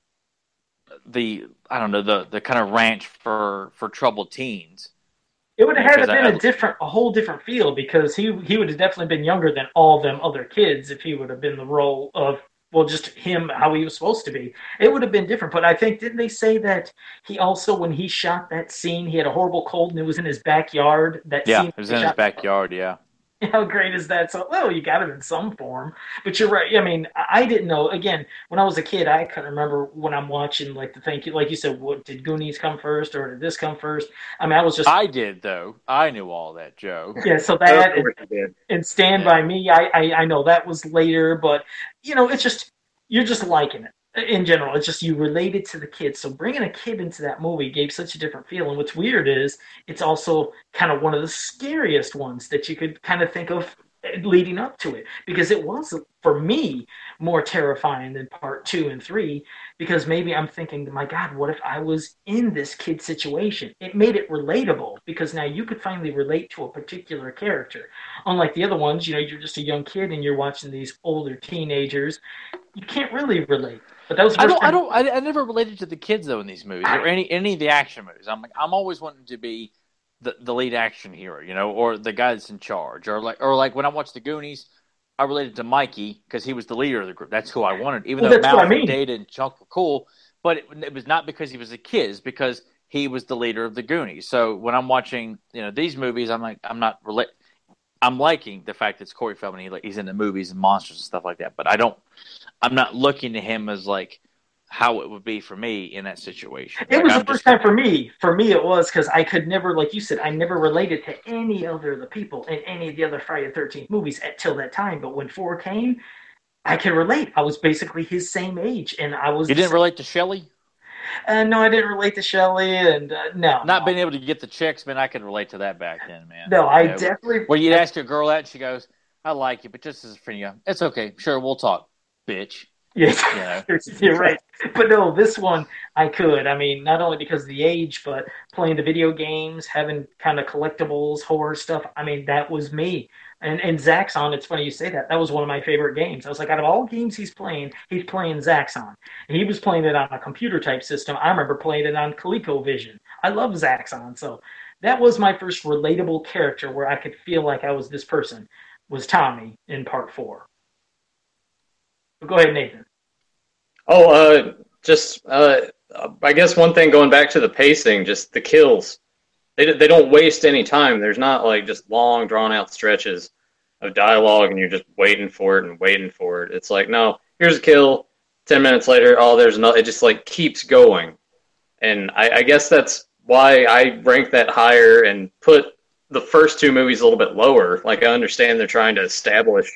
the I don't know the, the kind of ranch for, for troubled teens. It would have had to been I, a different, a whole different feel because he he would have definitely been younger than all them other kids if he would have been the role of, well, just him, how he was supposed to be. It would have been different. But I think, didn't they say that he also, when he shot that scene, he had a horrible cold and it was in his backyard? That yeah, scene it was in his backyard, yeah. How great is that? So, well, you got it in some form. But you're right. I mean, I didn't know. Again, when I was a kid, I couldn't remember when I'm watching, like, the thing, like you said, what, did Goonies come first or did this come first? I mean, I was just... I did, though. I knew all that, Joe. Yeah, so that and, and Stand yeah. By Me, I, I, I know that was later, but, you know, it's just, you're just liking it. In general, it's just you related to the kids. So bringing a kid into that movie gave such a different feel. And what's weird is it's also kind of one of the scariest ones that you could kind of think of leading up to it. Because it was, for me, more terrifying than part two and three. Because maybe I'm thinking, my God, what if I was in this kid situation? It made it relatable because now you could finally relate to a particular character. Unlike the other ones, you know, you're just a young kid and you're watching these older teenagers. You can't really relate. But that was the I first don't. time. I don't. I, I never related to the kids though in these movies or any any of the action movies. I'm like, I'm always wanting to be the, the lead action hero, you know, or the guy that's in charge, or like or like when I watched the Goonies, I related to Mikey because he was the leader of the group. That's who I wanted, even well, though Mouth I mean. and Data and Chunk were cool. But it, it was not because he was a kid; it's because he was the leader of the Goonies. So when I'm watching, you know, these movies, I'm like, I'm not relate. I'm liking the fact that it's Corey Feldman. He, like, he's in the movies and monsters and stuff like that. But I don't. I'm not looking to him as like how it would be for me in that situation. It like, was I'm the first just, time for me. For me, it was because I could never, like you said, I never related to any other of the people in any of the other Friday the thirteenth movies until that time. But when four came, I could relate. I was basically his same age, and I was. You didn't relate to Shelley? Uh, no, I didn't relate to Shelley, and uh, no. Not no. being able to get the chicks, man, I could relate to that back then, man. No, I you know, definitely. Where you'd ask a girl out, and she goes, "I like you, but just as a friend, you go, it's okay. Sure, we'll talk, bitch." Yes, you know? You're right. But no, this one I could. I mean, not only because of the age, but playing the video games, having kind of collectibles, horror stuff. I mean, that was me. And and Zaxxon, it's funny you say that. That was one of my favorite games. I was like, out of all games he's playing, he's playing Zaxxon. And he was playing it on a computer type system. I remember playing it on ColecoVision. I love Zaxxon. So that was my first relatable character where I could feel like I was this person, was Tommy in part four. But go ahead, Nathan. Oh, uh, just, uh, I guess one thing going back to the pacing, just the kills. They they don't waste any time. There's not like just long, drawn out stretches of dialogue and you're just waiting for it and waiting for it. It's like, no, here's a kill. Ten minutes later, oh, there's another. It just like keeps going. And I, I guess that's why I rank that higher and put the first two movies a little bit lower. Like, I understand they're trying to establish,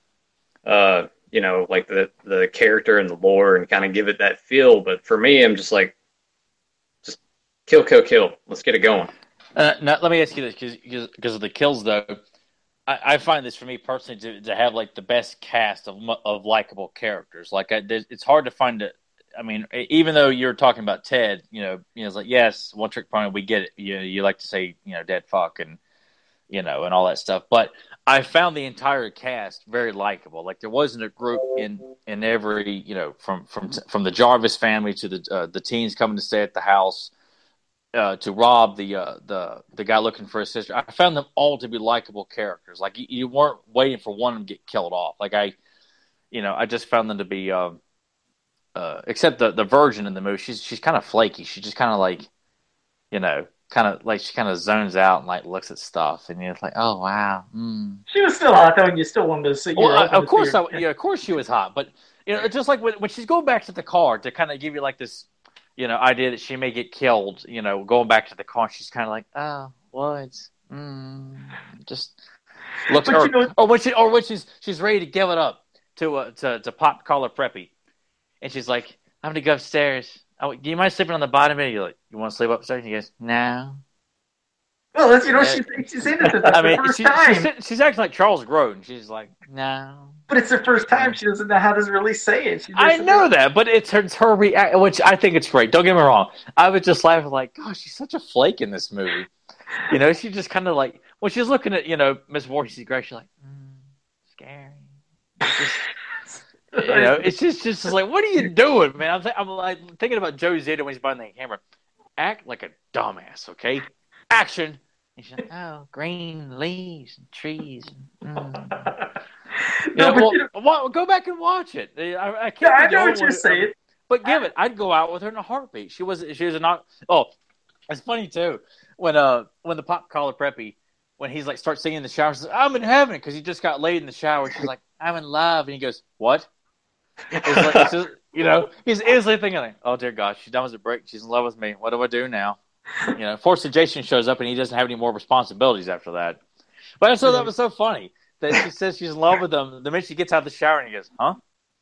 uh, you know, like the, the character and the lore and kind of give it that feel. But for me, I'm just like, just kill, kill, kill. Let's get it going. Uh, now, let me ask you this, because because of the kills, though. I, I find this, for me personally, to, to have like the best cast of of likable characters. Like, I, it's hard to find it. I mean, even though you're talking about Ted, you know, you know, it's like, yes, one trick pony, we get it. You know, you like to say, you know, dead fuck and, you know, and all that stuff. But I found the entire cast very likable. Like, there wasn't a group in, in every, you know, from from from the Jarvis family to the uh, the teens coming to stay at the house, uh, to Rob, the uh, the the guy looking for his sister. I found them all to be likable characters. Like, you, you weren't waiting for one of them to get killed off. Like, I, you know, I just found them to be. Um, Uh, except the, the virgin in the movie, she's she's kind of flaky. She just kind of like, you know, kind of like she kind of zones out and like looks at stuff, and you're like, oh wow. Mm. She was still hot though, and you still wanted to see. Well, of course, I, yeah, of course she was hot, but you know, just like when when she's going back to the car to kind of give you like this, you know, idea that she may get killed. You know, going back to the car, she's kind of like, oh, what? Mm, just looks, or, you know, or when she or when she's she's ready to give it up to uh, to to pop collar preppy. And she's like, I'm going to go upstairs. Oh, do you mind sleeping on the bottom of it? You're like, you want to sleep upstairs? And he goes, no. Well, that's, you know, she's, she's in it the I mean, first she, time. She's, she's acting like Charles Grodin. She's like, no. But it's the first time. She doesn't know how to really say it. She I know that, but it's her, it's her reaction, which I think it's great. Don't get me wrong. I was just laughing like, gosh, she's such a flake in this movie. You know, she just kind of like, when she's looking at, you know, Miss Voorhees' grave, she's like, scary. Just, you know, it's just, just like, what are you doing, man? I'm, th- I'm like thinking about Joe Zeta when he's behind the camera. Act like a dumbass, okay? Action. He's like, oh, green leaves and trees. Mm. No, yeah, but well, you know, well, go back and watch it. I, I can't. yeah, I be know the what you're one- saying. But give it. I'd go out with her in a heartbeat. She was. She was a not. Oh, it's funny too when uh when the pop collar preppy when he's like starts singing in the shower. She's like, I'm in heaven because he just got laid in the shower. She's like, I'm in love, and he goes, what? It's like it's just, you know, he's instantly thinking like, oh dear God, she's done with a break. She's in love with me. What do I do now? You know, Force Jason shows up and he doesn't have any more responsibilities after that. But I thought that was so funny that she says she's in love with him. The minute she gets out of the shower and he goes, huh?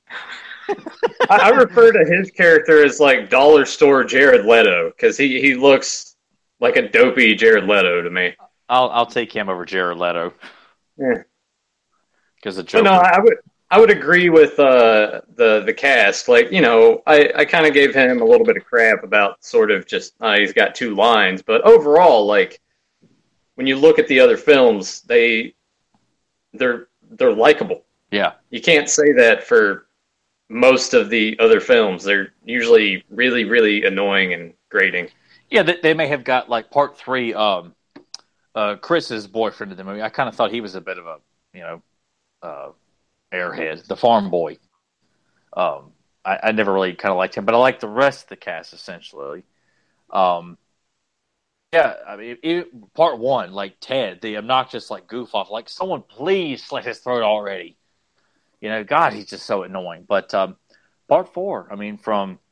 I, I refer to his character as like dollar store Jared Leto because he, he looks like a dopey Jared Leto to me. I'll I'll take him over Jared Leto. Yeah. Because the But Joker. no, I would I would agree with uh, the the cast. Like, you know, I, I kind of gave him a little bit of crap about sort of just uh, he's got two lines, but overall, like when you look at the other films, they they're they're likable. Yeah. You can't say that for most of the other films. They're usually really really annoying and grating. Yeah, they, they may have got like part three. Um, uh, Chris's boyfriend in the movie. I kind of thought he was a bit of a you know. Uh, airhead, the farm boy. Um, I, I never really kind of liked him, but I like the rest of the cast essentially. Um, yeah, I mean, it, part one, like Ted, the obnoxious like goof off, like someone please slit his throat already. You know, God, he's just so annoying. But um, part four, I mean, from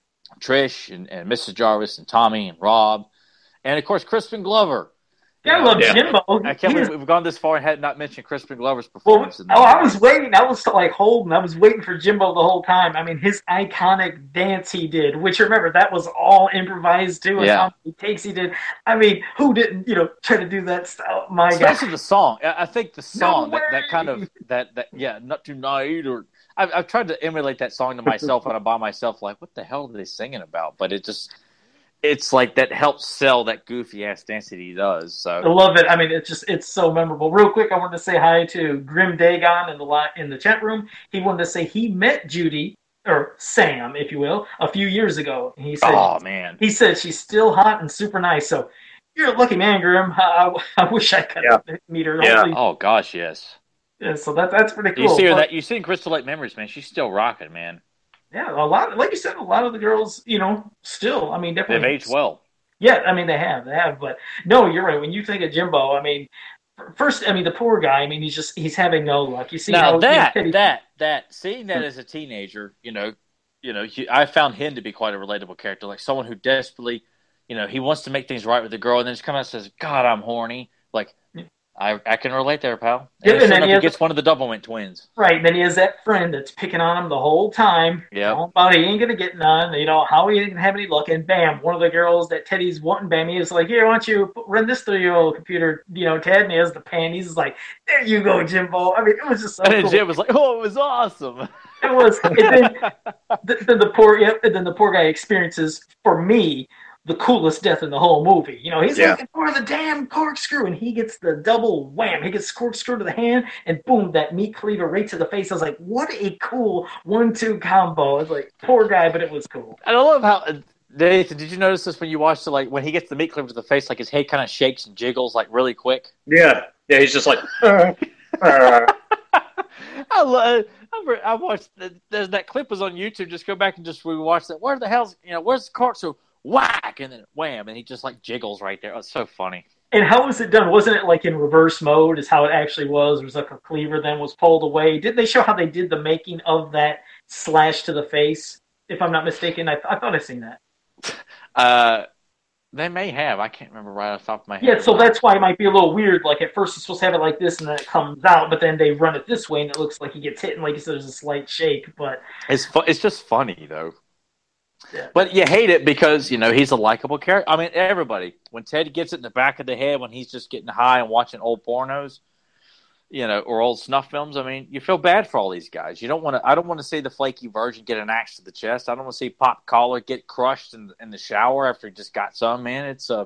Trish and, and Missus Jarvis and Tommy and Rob, and of course Crispin Glover. Yeah, I love Yeah. Jimbo. I can't He's- believe we've gone this far and had not mentioned Crispin Glover's Well, performance. in the oh, I movie. was waiting. I was like holding. I was waiting for Jimbo the whole time. I mean, his iconic dance he did, which remember that was all improvised too. And Yeah. how many takes he did. I mean, who didn't, you know, try to do that style? My God. Especially the song. I I think the song No that, that kind of way. that that yeah, not tonight or I've I've tried to emulate that song to myself when I'm by myself. Like, what the hell are they singing about? But it just it's like that helps sell that goofy ass dance that he does. I So love it. I mean, it's just it's so memorable. Real quick, I wanted to say hi to Grim Dagon in the li- in the chat room. He wanted to say he met Judy or Sam, if you will, a few years ago. And he said oh man, he said she's still hot and super nice. So you're a lucky man, Grim. I, I, I wish I could Yeah. meet her. Yeah. Hopefully- oh gosh, yes. yeah, so that that's pretty cool. You see her But, that you see in Crystal Lake Memories, man. She's still rocking, man. yeah, a lot. Like you said, a lot of the girls, you know, still. I mean, They've definitely aged well. Yeah, I mean they have, they have, but no, you're right. When you think of Jimbo, I mean, first, I mean the poor guy. I mean he's just he's having no luck. You see Now how that you know, that that seeing that as a teenager, you know, you know, he, I found him to be quite a relatable character, like someone who desperately, you know, he wants to make things right with the girl, and then just comes out and says, "God, I'm horny." Like, I I can relate there, pal. Yeah, And and sure then enough, he he has- gets one of the Doublemint twins. right. And then he has that friend that's picking on him the whole time. Yep. Talking about he ain't gonna get none. You know how he ain't gonna have any luck. And bam, one of the girls that Teddy's wanting, bam, he is like, here, why don't you run this through your old computer? You know, Ted, and he has the panties. He's like, there you go, Jimbo. I mean, it was just so And then cool. Jim was like, "Oh, it was awesome." It was. And then, th- then the poor, yep, and then the poor guy experiences, for me, the coolest death in the whole movie. You know, he's Yeah. looking for the damn corkscrew, and he gets the double wham. He gets corkscrew to the hand, and boom, that meat cleaver right to the face. I was like, what a cool one-two combo. It's like, poor guy, but it was cool. And I love how uh, Nathan. Did you notice this when you watched it? Like when he gets the meat cleaver to the face, like his head kind of shakes and jiggles like really quick. Yeah, yeah, he's just like. Uh, uh. I love. I, I watched. The, there's that clip was on YouTube. Just go back and just rewatch that. Where the hell's you know? Where's the corkscrew? Whack, and then wham, and he just like jiggles right there. It's so funny. And how was it done? Wasn't it like in reverse mode is how it actually was? It was like a cleaver then was pulled away. Did they show how they did the making of that slash to the face? If I'm not mistaken, I, I thought I seen that. Uh, they may have. I can't remember right off the top of my head. Yeah, so that's why it might be a little weird. Like at first, he's supposed to have it like this, and then it comes out, but then they run it this way, and it looks like he gets hit, and like you said, there's a slight shake. But it's fu- it's just funny though. Yeah. But you hate it because you know he's a likable character. I mean, everybody when Ted gets it in the back of the head when he's just getting high and watching old pornos, you know, or old snuff films. I mean, you feel bad for all these guys. You don't want to. I don't want to see the flaky virgin get an axe to the chest. I don't want to see Pop Collar get crushed in, in the shower after he just got some. Man, it's a,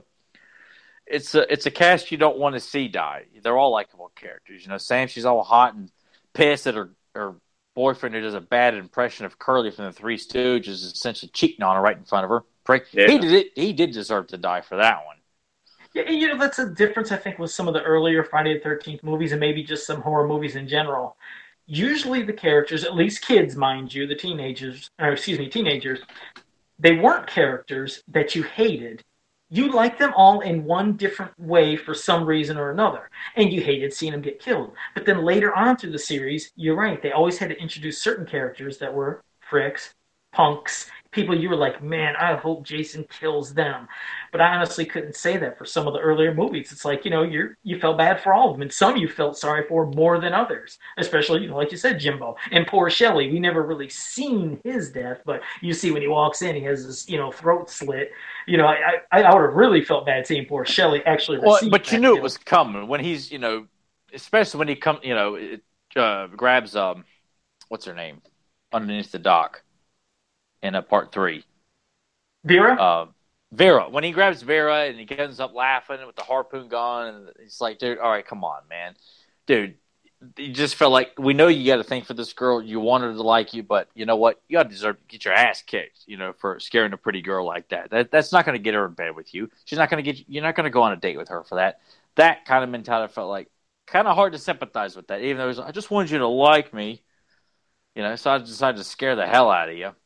it's a, it's a cast you don't want to see die. They're all likable characters. You know, Sam, she's all hot and pissed that her, her boyfriend, who does a bad impression of Curly from the Three Stooges, is essentially cheating on her right in front of her. Prick. Yeah. He did it. He did deserve to die for that one. Yeah, you know, that's a difference, I think, with some of the earlier Friday the thirteenth movies and maybe just some horror movies in general. Usually the characters, at least kids, mind you, the teenagers, or excuse me, teenagers, they weren't characters that you hated. You liked them all in one different way for some reason or another, and you hated seeing them get killed. But then later on through the series, you're right, they always had to introduce certain characters that were fricks, punks, people you were like, man, I hope Jason kills them. But I honestly couldn't say that for some of the earlier movies. It's like, you know, you you felt bad for all of them, and some you felt sorry for more than others. Especially, you know, like you said, Jimbo. And poor Shelley, we never really seen his death, but you see when he walks in, he has his, you know, throat slit. You know, I I, I would have really felt bad seeing poor Shelley actually receive well, but you knew kill. It was coming. When he's, you know, especially when he come, you know, it, uh, grabs, um, what's her name, underneath the dock in a part three. Vera? Uh, Vera. When he grabs Vera and he ends up laughing with the harpoon gun, and it's like, dude, all right, come on, man. Dude, you just felt like, we know you got to think for this girl. You want her to like you, but you know what? You got to deserve to get your ass kicked, you know, for scaring a pretty girl like that. that that's not going to get her in bed with you. She's not going to get, you're not going to go on a date with her for that. That kind of mentality felt like kind of hard to sympathize with that, even though it was, I just wanted you to like me, you know, so I decided to scare the hell out of you.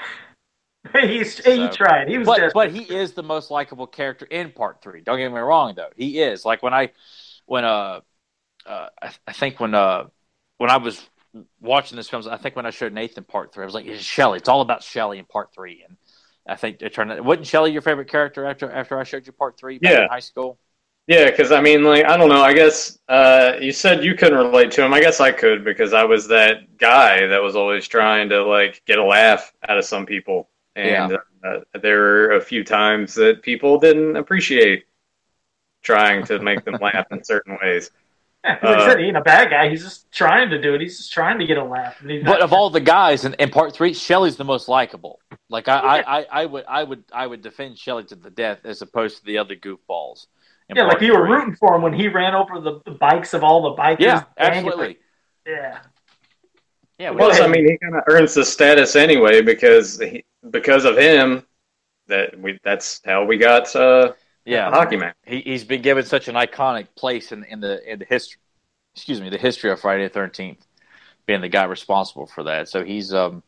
He's, so, he tried. He was but, desperate. but he is the most likable character in part three. Don't get me wrong, though. He is. Like when I, when uh, uh I, I think when uh, when I was watching this film, I think when I showed Nathan part three, I was like, it's Shelley. It's all about Shelley in part three, and I think it turned out. Wasn't Shelley your favorite character after after I showed you part three back yeah. in high school? Yeah, because I mean, like, I don't know. I guess uh, you said you couldn't relate to him. I guess I could because I was that guy that was always trying to like get a laugh out of some people. And yeah. uh, there were a few times that people didn't appreciate trying to make them laugh in certain ways. Yeah, like uh, I said, he ain't a bad guy. He's just trying to do it. He's just trying to get a laugh. But of all the guys in, in part three, Shelley's the most likable. Like I, yeah. I, I, I would, I would, I would defend Shelley to the death as opposed to the other goofballs. Yeah, like you were rooting for him when he ran over the, the bikes of all the bikers. Yeah, absolutely. Yeah. Yeah, well, I mean, he kind of earns the status anyway because he, because of him. That we that's how we got uh, yeah Hockey Man. He he's been given such an iconic place in, in the in the history. Excuse me, the history of Friday the thirteenth, being the guy responsible for that. So he's um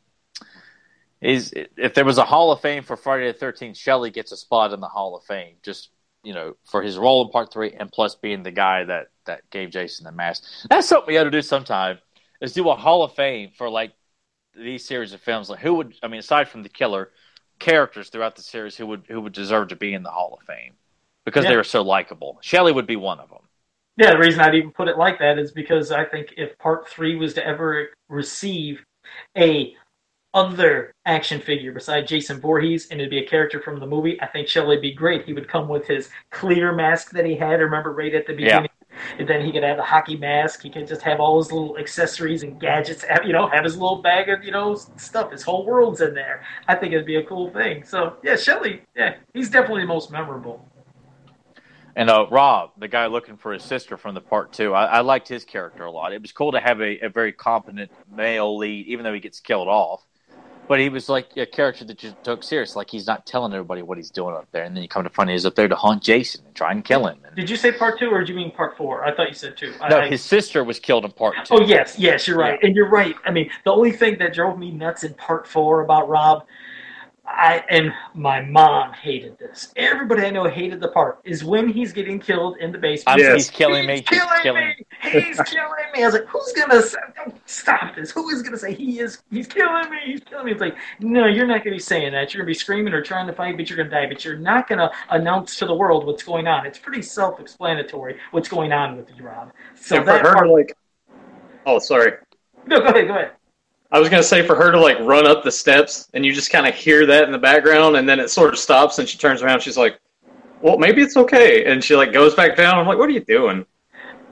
he's if there was a Hall of Fame for Friday the thirteenth, Shelley gets a spot in the Hall of Fame. Just you know for his role in part three and plus being the guy that that gave Jason the mask. That's something we ought to do sometime. Is do a Hall of Fame for like these series of films. Like who would I mean, aside from the killer, characters throughout the series who would who would deserve to be in the Hall of Fame because yeah. they were so likable. Shelley would be one of them. Yeah, the reason I'd even put it like that is because I think if part three was to ever receive a other action figure besides Jason Voorhees, and it'd be a character from the movie, I think Shelley would be great. He would come with his clear mask that he had, remember, right at the beginning. Yeah. And then he could have the hockey mask. He could just have all his little accessories and gadgets, have, you know, have his little bag of, you know, stuff. His whole world's in there. I think it'd be a cool thing. So, yeah, Shelley, yeah, he's definitely the most memorable. And uh, Rob, the guy looking for his sister from the part two, I, I liked his character a lot. It was cool to have a, a very competent male lead, even though he gets killed off. But he was like a character that you took serious. Like he's not telling everybody what he's doing up there. And then you come to find out he's up there to haunt Jason and try and kill him. And, did you say part two or did you mean part four? I thought you said two. No, I, his sister was killed in part two. Oh, yes. Yes, you're right. Yeah. And you're right. I mean, the only thing that drove me nuts in part four about Rob, I and my mom hated this. Everybody I know hated the part, is when he's getting killed in the basement. Yes. He's killing me. He's killing he's killing me. He's killing me. I was like, who's going to say, don't stop this? Who is going to say he is, he's killing me, he's killing me? It's like, no, you're not going to be saying that. You're going to be screaming or trying to fight, but you're going to die. But you're not going to announce to the world what's going on. It's pretty self-explanatory what's going on with you, Rob. So and for that her part, to like, oh, sorry. No, go ahead, go ahead. I was going to say for her to like run up the steps and you just kind of hear that in the background and then it sort of stops and she turns around and she's like, well, maybe it's okay. And she like goes back down. I'm like, what are you doing?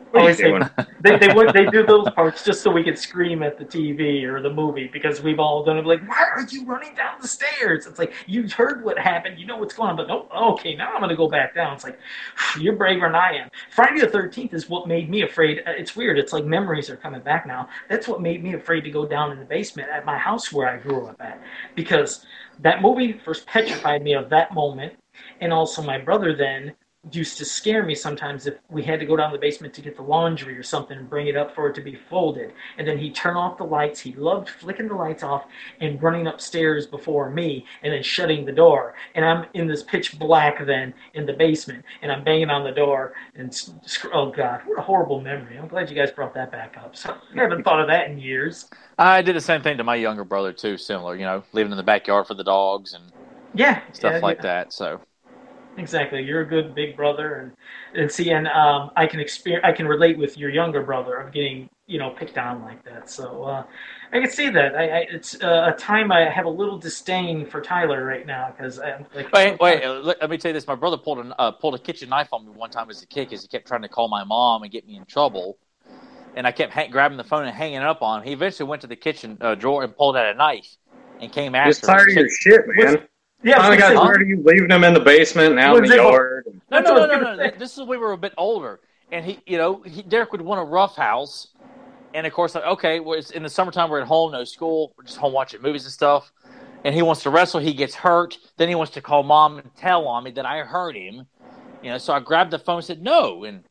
What are always you say doing? they they would they do those parts just so we could scream at the T V or the movie because we've all done it. Like, why are you running down the stairs? It's like you heard what happened, you know what's going on, but no, okay, now I'm gonna go back down. It's like you're braver than I am. Friday the thirteenth is what made me afraid. It's weird. It's like memories are coming back now. That's what made me afraid to go down in the basement at my house where I grew up at because that movie first petrified me of that moment, and also my brother then used to scare me sometimes if we had to go down the basement to get the laundry or something and bring it up for it to be folded. And then he'd turn off the lights. He loved flicking the lights off and running upstairs before me and then shutting the door. And I'm in this pitch black then in the basement and I'm banging on the door and oh God, what a horrible memory. I'm glad you guys brought that back up. So I haven't thought of that in years. I did the same thing to my younger brother too, similar, you know, living in the backyard for the dogs and yeah, stuff yeah, like yeah. that. So exactly, you're a good big brother, and and see, and um, I can experience, I can relate with your younger brother of getting, you know, picked on like that. So uh, I can see that. I, I it's uh, a time I have a little disdain for Tyler right now because I'm like. Wait, wait. Let, let me tell you this. My brother pulled a uh, pulled a kitchen knife on me one time as a kid because he kept trying to call my mom and get me in trouble, and I kept ha- grabbing the phone and hanging up on him. He eventually went to the kitchen uh, drawer and pulled out a knife and came after me. Just tired of your shit, man. Yeah, I finally got tired of you leaving him in the basement and out in the yard. No, no, no, no, no. This is when we were a bit older, and he, you know, he, Derek would want a roughhouse, and of course, like, okay, well, it's in the summertime we're at home, no school, we're just home watching movies and stuff, and he wants to wrestle, he gets hurt, then he wants to call mom and tell on me that I hurt him, you know. So I grabbed the phone and said no, and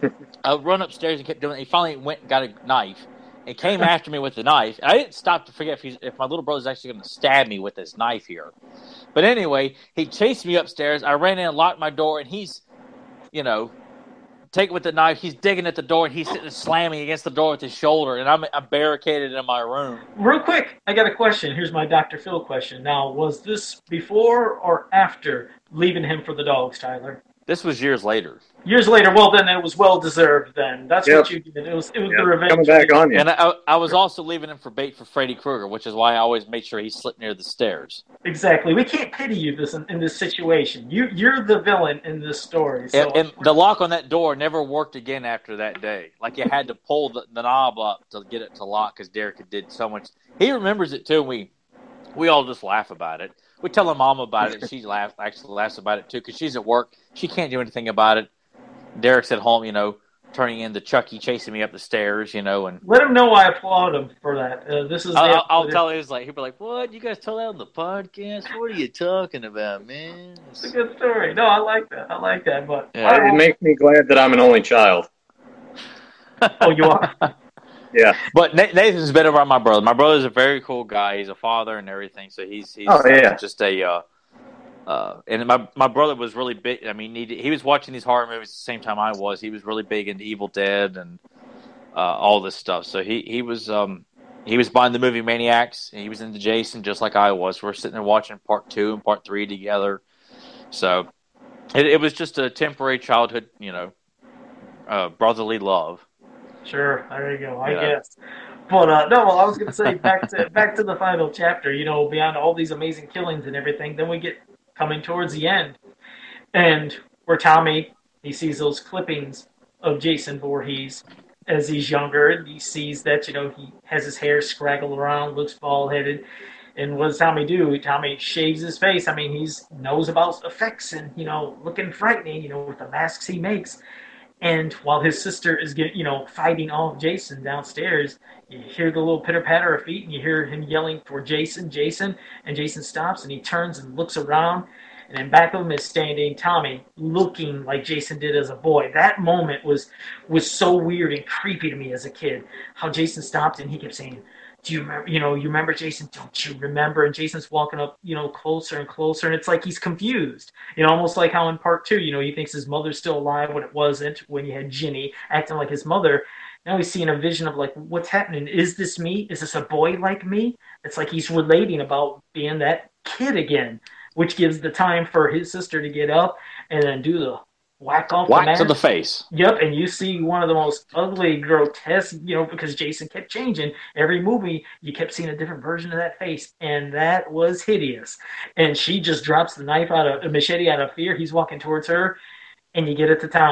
I run upstairs and kept doing it. He finally went and got a knife and came after me with the knife. And I didn't stop to forget if, he's, if my little brother's actually going to stab me with this knife here. But anyway, he chased me upstairs. I ran in and locked my door, and he's, you know, taking with the knife. He's digging at the door, and he's sitting slamming against the door with his shoulder, and I'm, I'm barricaded in my room. Real quick, I got a question. Here's my Doctor Phil question. Now, was this before or after leaving him for the dogs, Tyler? This was years later. Years later. Well, then it was well deserved. Then that's yep. what you did. It was it was yep. the revenge coming back on you. And I, I was also leaving him for bait for Freddy Krueger, which is why I always made sure he slipped near the stairs. Exactly. We can't pity you this in, in this situation. You you're the villain in this story. So. And, and the lock on that door never worked again after that day. Like you had to pull the, the knob up to get it to lock because Derek did so much. He remembers it too. And we we all just laugh about it. We tell her mom about it, and she laughs, actually laughs about it, too, because she's at work. She can't do anything about it. Derek's at home, you know, turning into Chucky, chasing me up the stairs, you know. And let him know I applaud him for that. Uh, this is. I'll, I'll tell him, like, he'll be like, what? You guys told that on the podcast? What are you talking about, man? It's a good story. No, I like that. I like that. But yeah, it makes me glad that I'm an only child. Oh, you are? Yeah, but Nathan's better around my brother. My brother's a very cool guy. He's a father and everything, so he's he's oh, yeah. just a. Uh, uh, and my my brother was really big. I mean, he he was watching these horror movies at the same time I was. He was really big into Evil Dead and uh, all this stuff. So he he was um he was buying the movie Maniacs, and he was into Jason just like I was. We're sitting there watching part two and part three together. So it, it was just a temporary childhood, you know, uh, brotherly love. Sure, there you go. I yeah. guess, but uh, no. Well, I was going to say back to back to the final chapter. You know, beyond all these amazing killings and everything, then we get coming towards the end, and where Tommy he sees those clippings of Jason Voorhees as he's younger, and he sees that you know he has his hair scraggled around, looks bald headed. And what does Tommy do? Tommy shaves his face. I mean, he's knows about effects and you know looking frightening. You know, with the masks he makes. And while his sister is getting, you know, fighting off Jason downstairs, you hear the little pitter-patter of feet, and you hear him yelling for Jason, Jason, and Jason stops, and he turns and looks around, and in back of him is standing Tommy, looking like Jason did as a boy. That moment was was so weird and creepy to me as a kid, how Jason stopped, and he kept saying, do you remember, you know, you remember Jason? Don't you remember? And Jason's walking up, you know, closer and closer. And it's like he's confused, you know, almost like how in part two, you know, he thinks his mother's still alive when it wasn't, when you had Ginny acting like his mother. Now he's seeing a vision of like, what's happening? Is this me? Is this a boy like me? It's like he's relating about being that kid again, which gives the time for his sister to get up and then do the whack off whack the mask. to the face. Yep, and you see one of the most ugly, grotesque, you know, because Jason kept changing. Every movie, you kept seeing a different version of that face, and that was hideous. And she just drops the knife out of, a machete out of fear. He's walking towards her, and you get it to Tommy.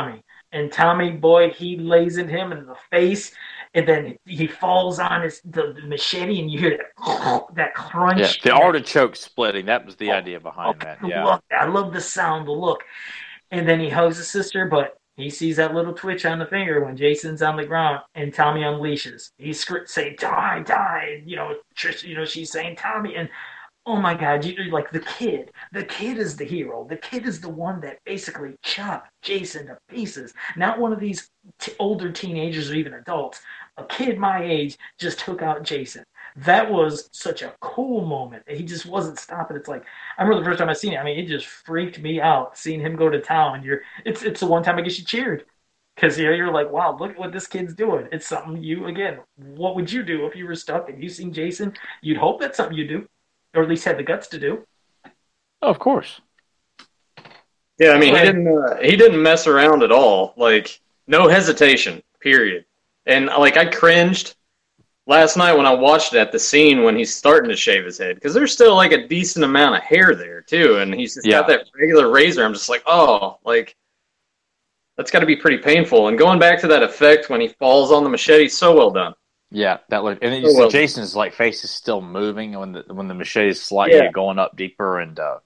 And Tommy, boy, he lays in him in the face, and then he falls on his the, the machete, and you hear that that crunch. Yeah, the that, artichoke splitting. That was the oh, idea behind oh, that. the Yeah. look. I love the sound, the look. And then he hugs his sister, but he sees that little twitch on the finger when Jason's on the ground, and Tommy unleashes. He's saying, "Die, die!" You know, Trish. You know, she's saying, "Tommy," and oh my God, you like the kid. The kid is the hero. The kid is the one that basically chopped Jason to pieces. Not one of these t- older teenagers or even adults. A kid my age just took out Jason. That was such a cool moment. He just wasn't stopping. It's like I remember the first time I seen it. I mean, it just freaked me out seeing him go to town. You're it's it's the one time I guess you cheered. Because you know, you're like, wow, look at what this kid's doing. It's something you, again, what would you do if you were stuck and you seen Jason? You'd hope that's something you do. Or at least had the guts to do. Oh, of course. Yeah, I mean, he didn't uh, he didn't mess around at all. Like, no hesitation, period. And, like, I cringed last night when I watched it at the scene when he's starting to shave his head. Because there's still, like, a decent amount of hair there, too. And he's just yeah. got that regular razor. I'm just like, oh, like, that's got to be pretty painful. And going back to that effect when he falls on the machete, so well done. Yeah, that look, and then you oh, see well. Jason's like face is still moving when the when the machete is slightly yeah. going up deeper, and uh,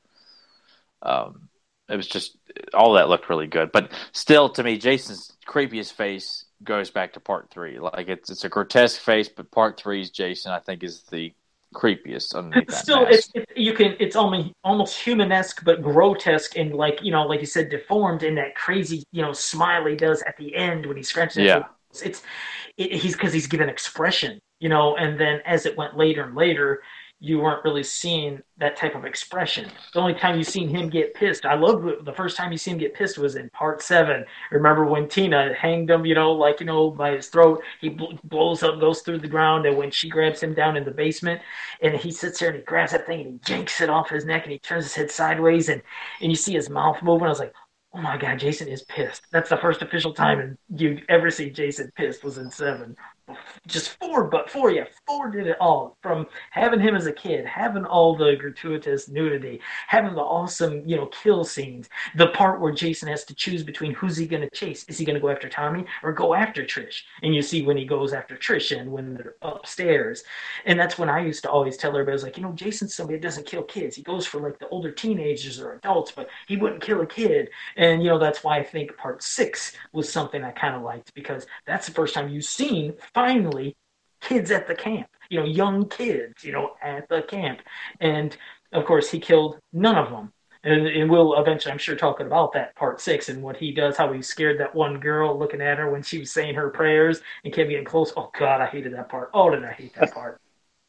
um, it was just all that looked really good. But still, to me, Jason's creepiest face goes back to part three. Like it's it's a grotesque face, but part three's Jason, I think, is the creepiest underneath that still, mask. It's, it's you can it's almost almost humanesque, but grotesque, and like you know, like you said, deformed in that crazy you know smile he does at the end when he scratches. Yeah. It's, it's it, he's because he's given expression, you know, and then as it went later and later, you weren't really seeing that type of expression. The only time you seen him get pissed, I love the first time you see him get pissed was in part seven. Remember when Tina hanged him, you know, like, you know, by his throat, he bl- blows up, goes through the ground, and when she grabs him down in the basement, and he sits there and he grabs that thing and he yanks it off his neck and he turns his head sideways, and, and you see his mouth moving. I was like, oh my God, Jason is pissed. That's the first official time you ever see Jason pissed was in seven. Just four, but four, yeah, four did it all. From having him as a kid, having all the gratuitous nudity, having the awesome, you know, kill scenes, the part where Jason has to choose between who's he going to chase. Is he going to go after Tommy or go after Trish? And you see when he goes after Trish and when they're upstairs. And that's when I used to always tell everybody, I was like, you know, Jason's somebody that doesn't kill kids. He goes for like the older teenagers or adults, but he wouldn't kill a kid. And, you know, that's why I think part six was something I kind of liked, because that's the first time you've seen finally kids at the camp, you know, young kids, you know, at the camp. And of course he killed none of them. And, and we'll eventually, I'm sure, talking about that part six and what he does, how he scared that one girl looking at her when she was saying her prayers and kept getting close. Oh God, I hated that part. Oh, did I hate that part.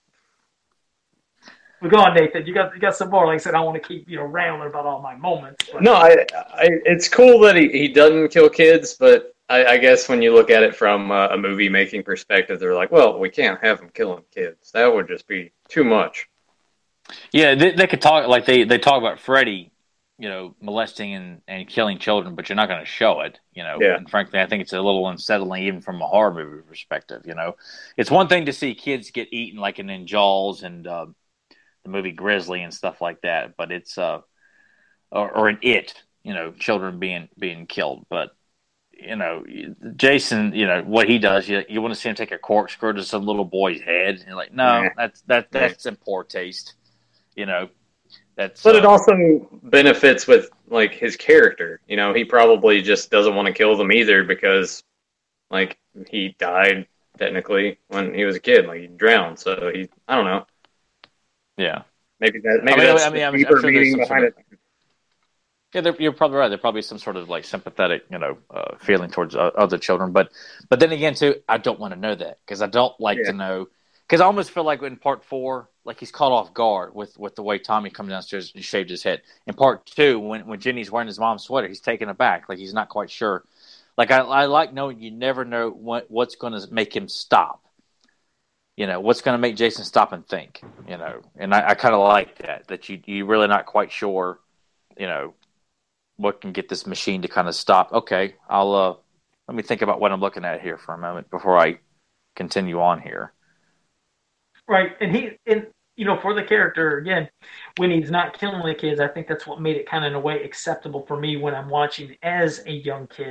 Well, go on, Nathan. You got you got some more. Like I said, I want to keep you know rambling about all my moments. But. No, I, I, it's cool that he, he doesn't kill kids, but I, I guess when you look at it from a, a movie making perspective, they're like, well, we can't have him killing kids. That would just be too much. Yeah, they, they could talk like they, they talk about Freddy, you know, molesting and, and killing children, but you're not going to show it, you know. Yeah. And frankly, I think it's a little unsettling, even from a horror movie perspective. You know, it's one thing to see kids get eaten, like in, in Jaws and uh, the movie Grizzly and stuff like that, but it's uh, or, or in It, you know, children being being killed. But you know, Jason, you know what he does. You you want to see him take a corkscrew to some little boy's head, and you're like, no, Yeah. that's that that's in poor taste. You know, that's. But uh, it also benefits with like his character. You know, he probably just doesn't want to kill them either because, like, he died technically when he was a kid. Like he drowned, so he. I don't know. Yeah. Maybe that. Maybe I mean, that's I mean, the I'm- I'm deeper sure there's meaning some behind sort it. Yeah, they're- you're probably right. There's probably some sort of like sympathetic, you know, uh, feeling towards uh, other children. But, but then again, too, I don't want to know that because I don't like Yeah. to know. Because I almost feel like in part four, like he's caught off guard with, with the way Tommy comes downstairs and shaved his head. In part two, when when Jenny's wearing his mom's sweater, he's taken aback, like he's not quite sure. Like I, I like knowing you never know what what's going to make him stop. You know, what's going to make Jason stop and think. You know, and I, I kind of like that that you you really not quite sure. You know. What can get this machine to kind of stop? Okay, I'll uh, let me think about what I'm looking at here for a moment before I continue on here. Right, and he, and you know, for the character again, when he's not killing the kids, I think that's what made it kind of in a way acceptable for me when I'm watching as a young kid.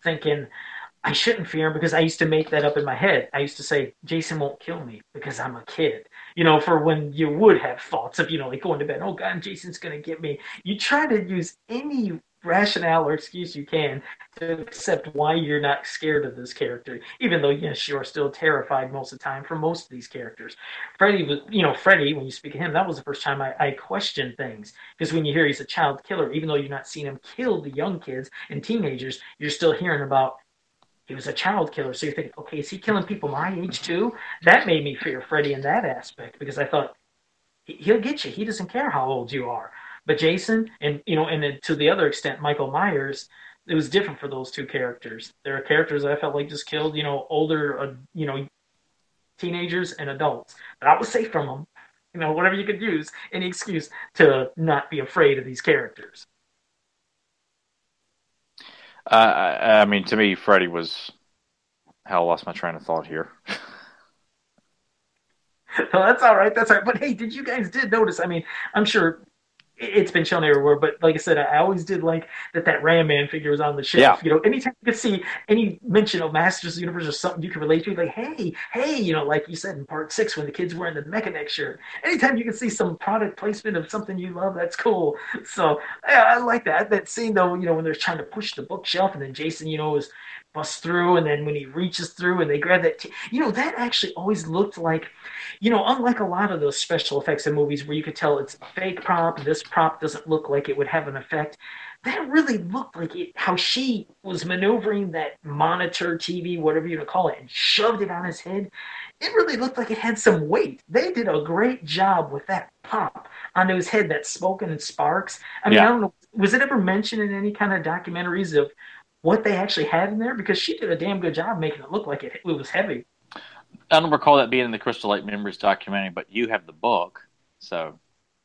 thinking I shouldn't fear him because I used to make that up in my head. I used to say, Jason won't kill me because I'm a kid. You know, for when you would have thoughts of, you know, like going to bed, oh, God, Jason's going to get me. You try to use any rationale or excuse you can to accept why you're not scared of this character, even though, yes, you're still terrified most of the time for most of these characters. Freddy was, you know, Freddy, when you speak of him, that was the first time I, I questioned things. Because when you hear he's a child killer, even though you're not seeing him kill the young kids and teenagers, you're still hearing about he was a child killer. So you're thinking, okay, is he killing people my age too? That made me fear Freddy in that aspect because I thought, he'll get you. He doesn't care how old you are. But Jason, and you know, and to the other extent, Michael Myers, it was different for those two characters. There are characters that I felt like just killed, you know, older, uh, you know, teenagers and adults. But I was safe from them. You know, whatever you could use, any excuse to not be afraid of these characters. Uh, I, I mean, to me, Freddy was. Hell, I lost my train of thought here. Well, that's all right. That's all right. But hey, did you guys did notice? I mean, I'm sure it's been shown everywhere, but like I said, I always did like that that Ram Man figure was on the shelf. Yeah. You know, anytime you could see any mention of Masters of the Universe or something you can relate to, like, hey, hey, you know, like you said in part six when the kids wearing the Mechaneck shirt. Anytime you can see some product placement of something you love, that's cool. So yeah, I like that. That scene though, you know, when they're trying to push the bookshelf and then Jason, you know, is busts through, and then when he reaches through and they grab that, t- you know, that actually always looked like, you know, unlike a lot of those special effects in movies where you could tell it's a fake prop, this prop doesn't look like it would have an effect. That really looked like it, how she was maneuvering that monitor, T V, whatever you want to call it, and shoved it on his head. It really looked like it had some weight. They did a great job with that pop onto his head, that smoking and sparks. I mean, Yeah. I don't know, was it ever mentioned in any kind of documentaries of what they actually had in there? Because she did a damn good job making it look like it, it was heavy. I don't recall that being in the Crystal Lake Memories documentary, but you have the book, so.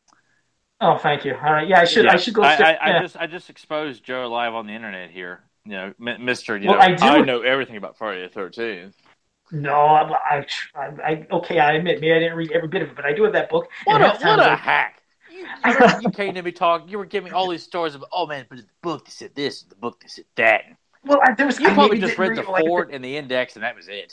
Oh, thank you. All right, yeah, I should. Yeah. I should go. I, Start, I, yeah. I just I just exposed Joe live on the internet here. You know, Mister You Well, know, I do- I know everything about Friday the thirteenth. No, I, I, I, okay, I admit, maybe I didn't read every bit of it, but I do have that book. What and a half the time what a I was like, hack! You, you, you came to me talking. You were giving me all these stories about. Oh man, but in the book they said this, the book they said that. well, I, there was. You I probably maybe just didn't read the like, forward and the index, and that was it.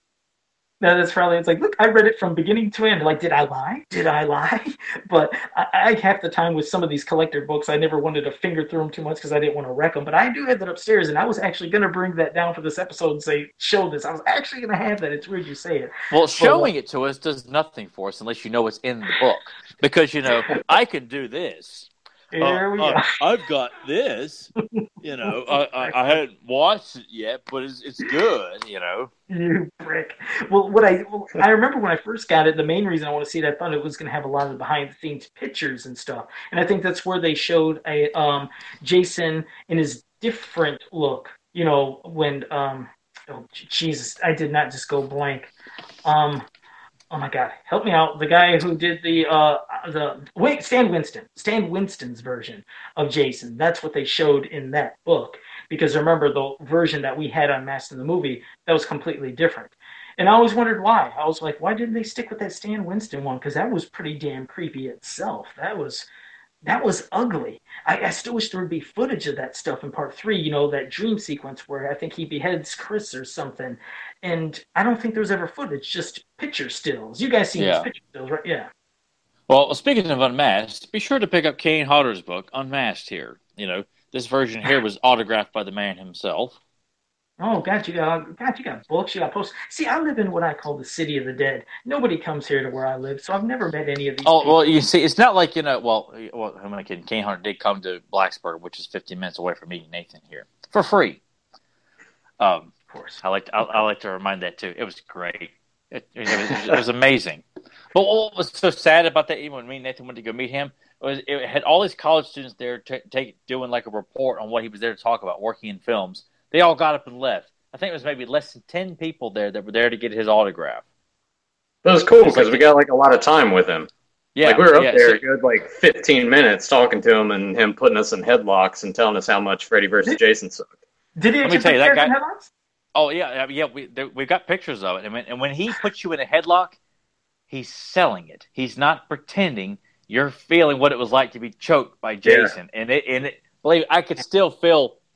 No, that's probably, it's like, look, I read it from beginning to end. Like, did I lie? Did I lie? But I, I half the time with some of these collector books, I never wanted to finger through them too much because I didn't want to wreck them. But I do have that upstairs, and I was actually going to bring that down for this episode and say, show this. I was actually going to have that. It's weird you say it. Well, showing it to us does nothing for us unless you know what's in the book. Because, you know, I can do this. Here uh, we uh, go. I've got this. You know, I, I, I hadn't watched it yet, but it's, it's good, you know. You prick. Well, what I well, I remember when I first got it, the main reason I want to see it, I thought it was going to have a lot of the behind the scenes pictures and stuff, and I think that's where they showed a um, Jason in his different look. You know, when um, oh Jesus, I did not just go blank. Um, oh my God, help me out! The guy who did the uh, the wait, Stan Winston, Stan Winston's version of Jason. That's what they showed in that book. Because remember, the version that we had on Masked in the movie, that was completely different. And I always wondered why. I was like, why didn't they stick with that Stan Winston one? Because that was pretty damn creepy itself. That was that was ugly. I, I still wish there would be footage of that stuff in part three, you know, that dream sequence where I think he beheads Chris or something. And I don't think there was ever footage, just picture stills. You guys seen Yeah. those picture stills, right? Yeah. Well, speaking of Unmasked, be sure to pick up Kane Hodder's book, Unmasked, here. You know, this version here was autographed by the man himself. Oh, God, you got, God, you got books, you got posters. See, I live in what I call the city of the dead. Nobody comes here to where I live, so I've never met any of these Oh, people. well, you see, it's not like, you know, well, well I'm not kidding. Kane Hodder did come to Blacksburg, which is fifteen minutes away from me and Nathan here, for free. Um, Of course. I like to, I, I like to remind that, too. It was great. It, it, was, it was amazing. But what was so sad about that, even when me and Nathan went to go meet him, was it had all these college students there t- take, doing like a report on what he was there to talk about, working in films. They all got up and left. I think it was maybe less than ten people there that were there to get his autograph. That was cool It's because like- we got like a lot of time with him. Yeah, like we were up yeah, there so- a good like fifteen minutes talking to him and him putting us in headlocks and telling us how much Freddy versus Jason sucked. Did he Let me actually tell you, put that Karen guy- headlocks? Oh yeah, yeah. We there, we've got pictures of it, and when, and when he puts you in a headlock, he's selling it. He's not pretending. You're feeling what it was like to be choked by Jason, and it and it, believe me, I could still feel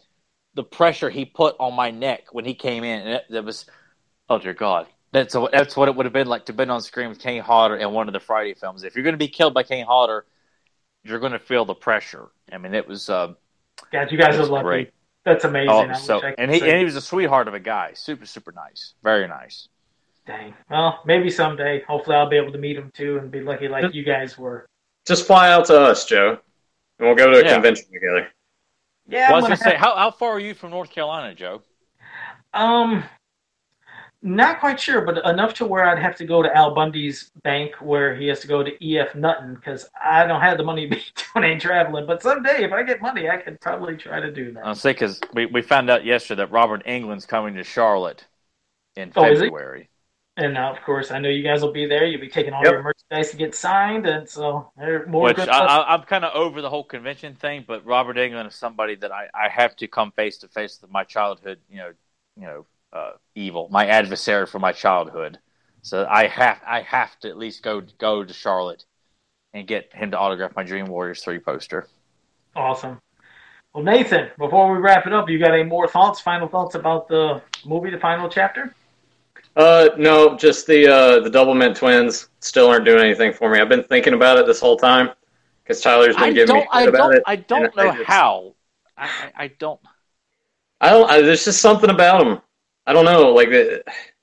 the pressure he put on my neck when he came in, and it, it was, oh dear God, that's a, that's what it would have been like to be on screen with Kane Hodder in one of the Friday films. If you're going to be killed by Kane Hodder, you're going to feel the pressure. I mean, it was. Uh, God, you guys are lucky. Great. That's amazing. Oh, so and he and he was a sweetheart of a guy, super super nice, very nice. Dang. Well, maybe someday. Hopefully, I'll be able to meet him too and be lucky like you guys were. Just fly out to us, Joe, and we'll go to a yeah. convention together. Yeah. Well, I was going to say, how how far are you from North Carolina, Joe? Um, not quite sure, but enough to where I'd have to go to Al Bundy's bank, where he has to go to E F Nutton, because I don't have the money to be doing any traveling. But someday, if I get money, I could probably try to do that. I'll say because we, we found out yesterday that Robert Englund's coming to Charlotte in oh, February. And now, of course, I know you guys will be there. You'll be taking all yep. your merchandise to get signed, and so there more. Which good I, I, I'm kind of over the whole convention thing, but Robert Englund is somebody that I, I have to come face to face with my childhood, you know, you know, uh, evil, my adversary from my childhood. So I have I have to at least go go to Charlotte and get him to autograph my Dream Warriors three poster. Awesome. Well, Nathan, before we wrap it up, you got any more thoughts, final thoughts about the movie, the final chapter? Uh, no, just the uh, the Doublemint twins still aren't doing anything for me. I've been thinking about it this whole time because Tyler's been I giving me shit I about don't, it. I don't know I just, how. I, I, I don't. I don't. I, there's just something about them. I don't know. Like the.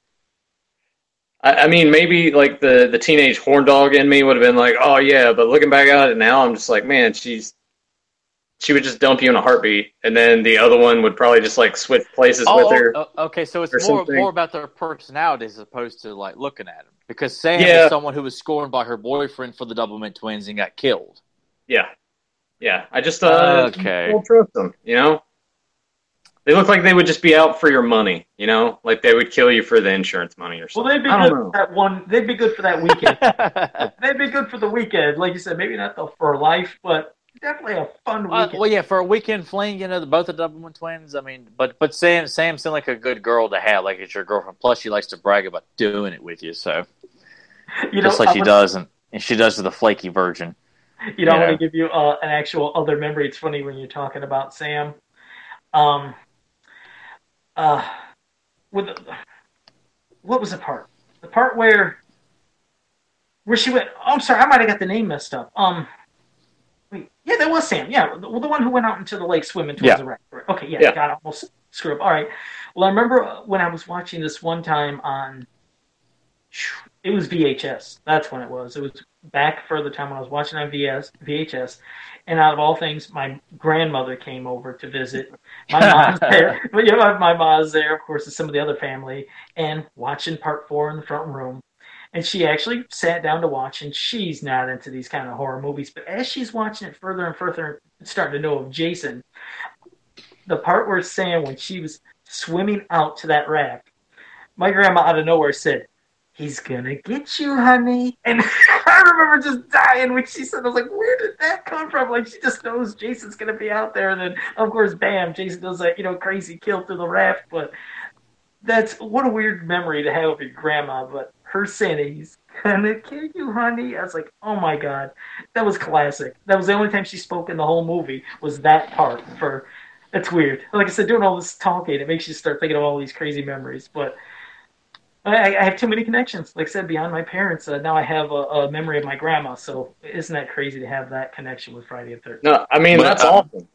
I, I mean, maybe like the the teenage horn dog in me would have been like, oh yeah, but looking back at it now, I'm just like, man, she's. She would just dump you in a heartbeat, and then the other one would probably just like switch places oh, with her. Oh, okay, so it's more something. more about their personalities as opposed to like looking at them. Because Sam yeah. is someone who was scorned by her boyfriend for the Doublemint twins and got killed. Yeah, yeah. I just uh, okay. don't trust them. You know, they look like they would just be out for your money. You know, like they would kill you for the insurance money or something. Well, they'd be good for that one. They'd be good for that weekend. They'd be good for the weekend, like you said. Maybe not the, for life, but. Definitely a fun weekend. Uh, well, yeah, for a weekend fling, you know, the, both the Doublemint twins. I mean, but but Sam Sam seemed like a good girl to have, like it's your girlfriend. Plus, she likes to brag about doing it with you, so you just know, like she gonna, does, and, and she does to the flaky virgin. You know, I'm going to give you uh, an actual other memory. It's funny when you're talking about Sam. Um, uh, with the, what was the part? The part where where she went. Oh, I'm sorry, I might have got the name messed up. Um. Wait, yeah, that was Sam. Yeah, the, the one who went out into the lake swimming towards yeah. the wreck. Okay, yeah, yeah. got almost screwed up. All right. Well, I remember when I was watching this one time on, it was V H S. That's when it was. It was back further time when I was watching on V H S. And out of all things, my grandmother came over to visit. My mom's there. But yeah, my, my mom's there, of course, with some of the other family, and watching part four in the front room. And she actually sat down to watch, and she's not into these kind of horror movies. But as she's watching it further and further, starting to know of Jason, the part where Sam, when she was swimming out to that raft, my grandma out of nowhere said, "He's gonna get you, honey." And I remember just dying when she said, I was like, where did that come from? Like, she just knows Jason's gonna be out there. And then, of course, bam, Jason does that, you know, crazy kill through the raft. But that's, what a weird memory to have of your grandma. But her saying, "He's gonna kill you, honey," I was like, oh my God, that was classic. That was the only time she spoke in the whole movie, was that part. For That's weird. Like I said, doing all this talking, it makes you start thinking of all these crazy memories. But I, I have too many connections. Like I said, beyond my parents, uh, now I have a, a memory of my grandma. So isn't that crazy to have that connection with Friday the thirteenth? No, I mean, but, that's uh, awesome.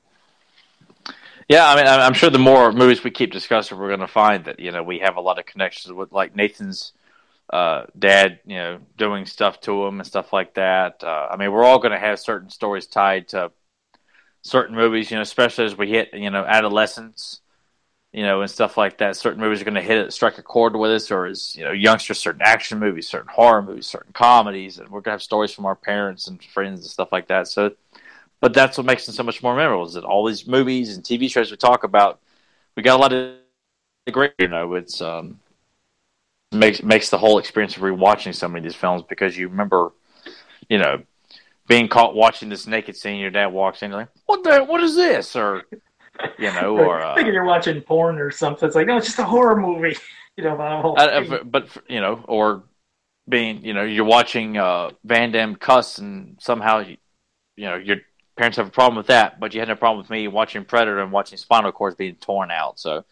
Yeah, I mean, I'm sure the more movies we keep discussing, we're going to find that, you know, we have a lot of connections with, like, Nathan's uh, dad, you know, doing stuff to him and stuff like that. Uh, I mean, we're all going to have certain stories tied to certain movies, you know, especially as we hit, you know, adolescence, you know, and stuff like that. Certain movies are going to hit it, strike a chord with us, or as, you know, youngsters, certain action movies, certain horror movies, certain comedies, and we're going to have stories from our parents and friends and stuff like that. So, but that's what makes them so much more memorable, is that all these movies and T V shows we talk about, we got a lot of great, you know, it's, um, makes, makes the whole experience of rewatching so many of these films, because you remember, you know, being caught watching this naked scene, your dad walks in, you're like, what the, what is this? Or, you know, or uh, thinking you're watching porn or something. It's like, no, it's just a horror movie. You know, about a whole uh, but you know, or being, you know, you're watching uh, Van Damme cuss, and somehow, you, you know, your parents have a problem with that, but you had no problem with me watching Predator and watching spinal cords being torn out. So,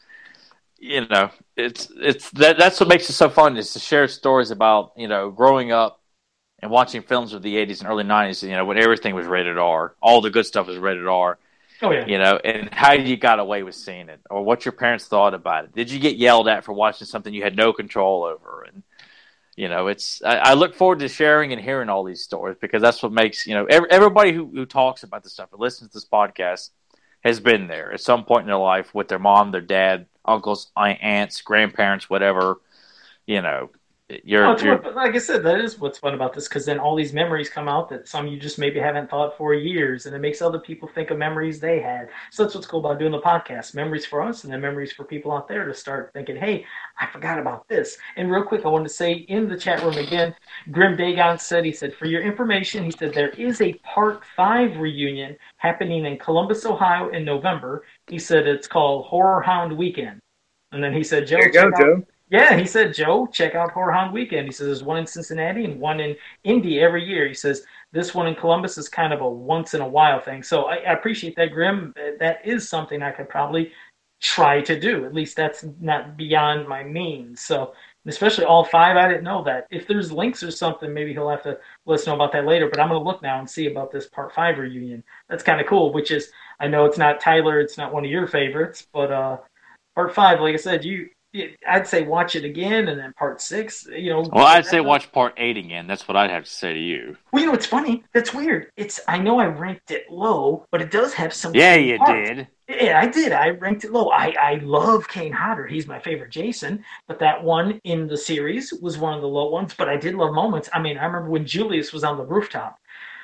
you know, it's it's that that's what makes it so fun is to share stories about, you know, growing up and watching films of the eighties and early nineties, you know, when everything was rated R. All the good stuff was rated R. Oh, yeah. You know, and how you got away with seeing it, or what your parents thought about it. Did you get yelled at for watching something you had no control over? And, you know, it's I, I look forward to sharing and hearing all these stories because that's what makes, you know, every, everybody who, who talks about this stuff or listens to this podcast has been there at some point in their life with their mom, their dad, uncles, aunts, grandparents, whatever, you know. You're, oh, you're, what, like I said, that is what's fun about this because then all these memories come out that some you just maybe haven't thought for years, and it makes other people think of memories they had. So that's what's cool about doing the podcast. Memories for us and then memories for people out there to start thinking, hey, I forgot about this. And real quick, I wanted to say in the chat room again, Grim Dagon said, he said, for your information, he said, there is a part five reunion happening in Columbus, Ohio in November. He said it's called Horror Hound Weekend. And then he said, Joe, there you go, out- Joe. Yeah, he said, Joe, check out Horror Hound Weekend. He says there's one in Cincinnati and one in Indy every year. He says this one in Columbus is kind of a once-in-a-while thing. So I, I appreciate that, Grim. That is something I could probably try to do. At least that's not beyond my means. So especially all five, I didn't know that. If there's links or something, maybe he'll have to let us know about that later. But I'm going to look now and see about this part five reunion. That's kind of cool, which is, I know it's not Tyler, it's not one of your favorites, but uh, part five, like I said, you... I'd say watch it again, and then part six, you know. Well, I'd say watch part eight again. That's what I'd have to say to you. Well, you know, it's funny. That's weird. It's I know I ranked it low, but it does have some. Yeah, you parts. did. Yeah, I did. I ranked it low. I, I love Kane Hodder. He's my favorite Jason, but that one in the series was one of the low ones. But I did love moments. I mean, I remember when Julius was on the rooftop.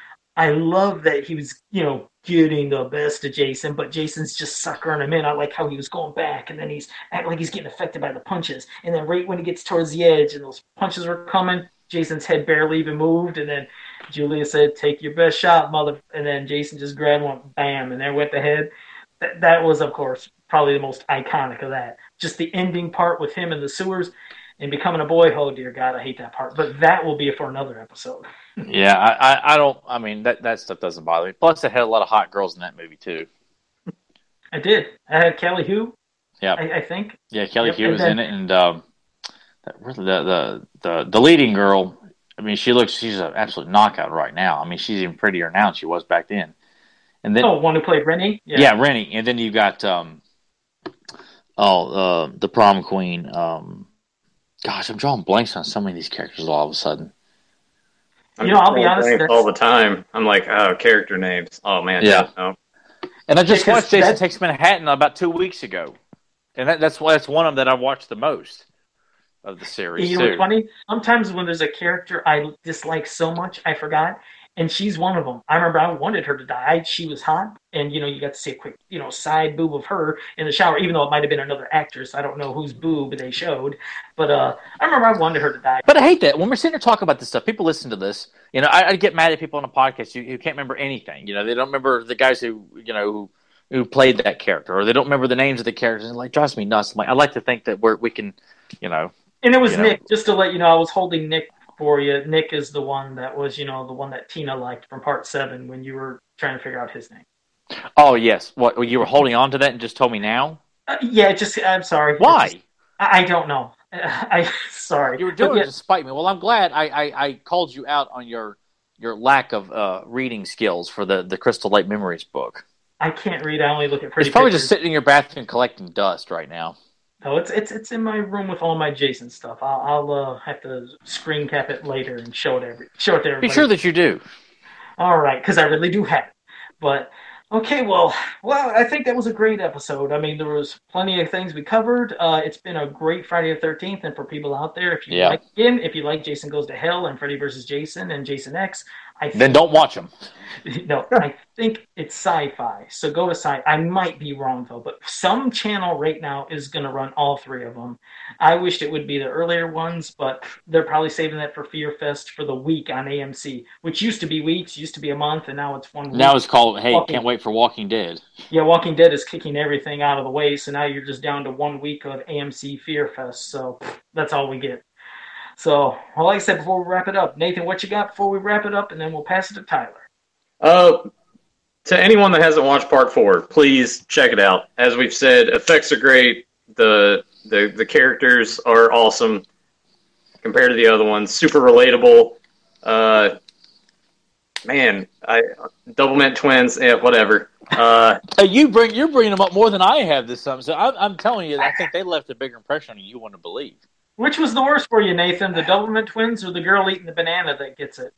I love that he was, you know, getting the best of Jason, but Jason's just suckering him in. I like how he was going back, and then he's acting like he's getting affected by the punches. And then right when he gets towards the edge and those punches were coming, Jason's head barely even moved. And then Julia said, take your best shot, mother. And then Jason just grabbed one, bam, and there went the head. That, that was, of course, probably the most iconic of that. Just the ending part with him in the sewers and becoming a boy. Oh, dear God, I hate that part. But that will be for another episode. Yeah, I, I, I don't. I mean, that, that stuff doesn't bother me. Plus, it had a lot of hot girls in that movie too. I did. I had Kelly Hu. Yeah, I, I think. Yeah, Kelly Yep, Hu was then, in it, and um, that, really the, the the the leading girl. I mean, she looks. She's an absolute knockout right now. I mean, she's even prettier now than she was back then. And then, oh, one who played Rennie. Yeah, yeah Rennie. And then you got um, oh, uh, the prom queen. Um, gosh, I'm drawing blanks on so many of these characters all of a sudden. I'm you know, I'll be honest. All the time, I'm like, oh, character names. Oh man, yeah. No. And I just Because watched Jason that... Takes Manhattan about two weeks ago, and that, that's why that's one of them that I watched the most of the series. You know too. what's funny? Sometimes when there's a character I dislike so much, I forgot. And she's one of them. I remember I wanted her to die. She was hot, and you know you got to see a quick, you know, side boob of her in the shower, even though it might have been another actress. I don't know whose boob they showed, but uh, I remember I wanted her to die. But I hate that when we're sitting here talking about this stuff. People listen to this. You know, I, I get mad at people on a podcast who, who can't remember anything. You know, they don't remember the guys who you know who, who played that character, or they don't remember the names of the characters. And it like drives me nuts. I'm like, I like to think that we're we can, you know. And it was you know. Nick. Just to let you know, I was holding Nick for you. Nick is the one that was, you know, the one that Tina liked from part seven when you were trying to figure out his name. Oh, yes. What, you were holding on to that and just told me now? Uh, yeah, just, I'm sorry. Why? Just, I, I don't know. I sorry. You were doing yeah. it to spite me. Well, I'm glad I, I, I called you out on your your lack of uh, reading skills for the, the Crystal Lake Memories book. I can't read. I only look at pretty It's probably pictures. just sitting in your bathroom collecting dust right now. No, it's it's it's in my room with all my Jason stuff. I'll, I'll uh, have to screen cap it later and show it every show it to everybody. Be sure that you do. All right, because I really do have it. But okay, well, well, I think that was a great episode. I mean, there was plenty of things we covered. Uh, it's been a great Friday the thirteenth, and for people out there, if you Yeah. like again, if you like Jason Goes to Hell and Freddy versus Jason and Jason X, I think, Then don't watch them. no, I think it's Sci-Fi. So go to Sci. I might be wrong though, but some channel right now is going to run all three of them. I wished it would be the earlier ones, but they're probably saving that for Fear Fest for the week on A M C, which used to be weeks, used to be a month, and now it's one week. Now it's called, hey, Walking. can't wait for Walking Dead. Yeah, Walking Dead is kicking everything out of the way, so now you're just down to one week of A M C Fear Fest. So that's all we get. So, well, like I said before we wrap it up, Nathan, what you got before we wrap it up, and then we'll pass it to Tyler. Uh, to anyone that hasn't watched part four, please check it out. As we've said, effects are great. The the the characters are awesome compared to the other ones. Super relatable. Uh, man, I Doublemint twins. Yeah, whatever. Uh, Hey, you bring you're bringing them up more than I have this time. So I'm, I'm telling you, I think they left a bigger impression on you. You want to believe. Which was the worst for you, Nathan? The Doublemint twins or the girl eating the banana that gets it?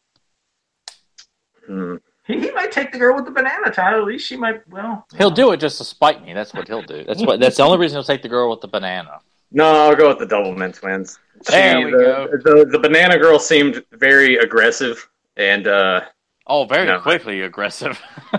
hmm. He, he might take the girl with the banana, Tyler. At least she might. Well, He'll do it just to spite me. That's what he'll do. That's what. That's the only reason he'll take the girl with the banana. No, I'll go with the Doublemint twins. She, There we the, go. The, the banana girl seemed very aggressive and. Uh, Oh, very No. quickly aggressive.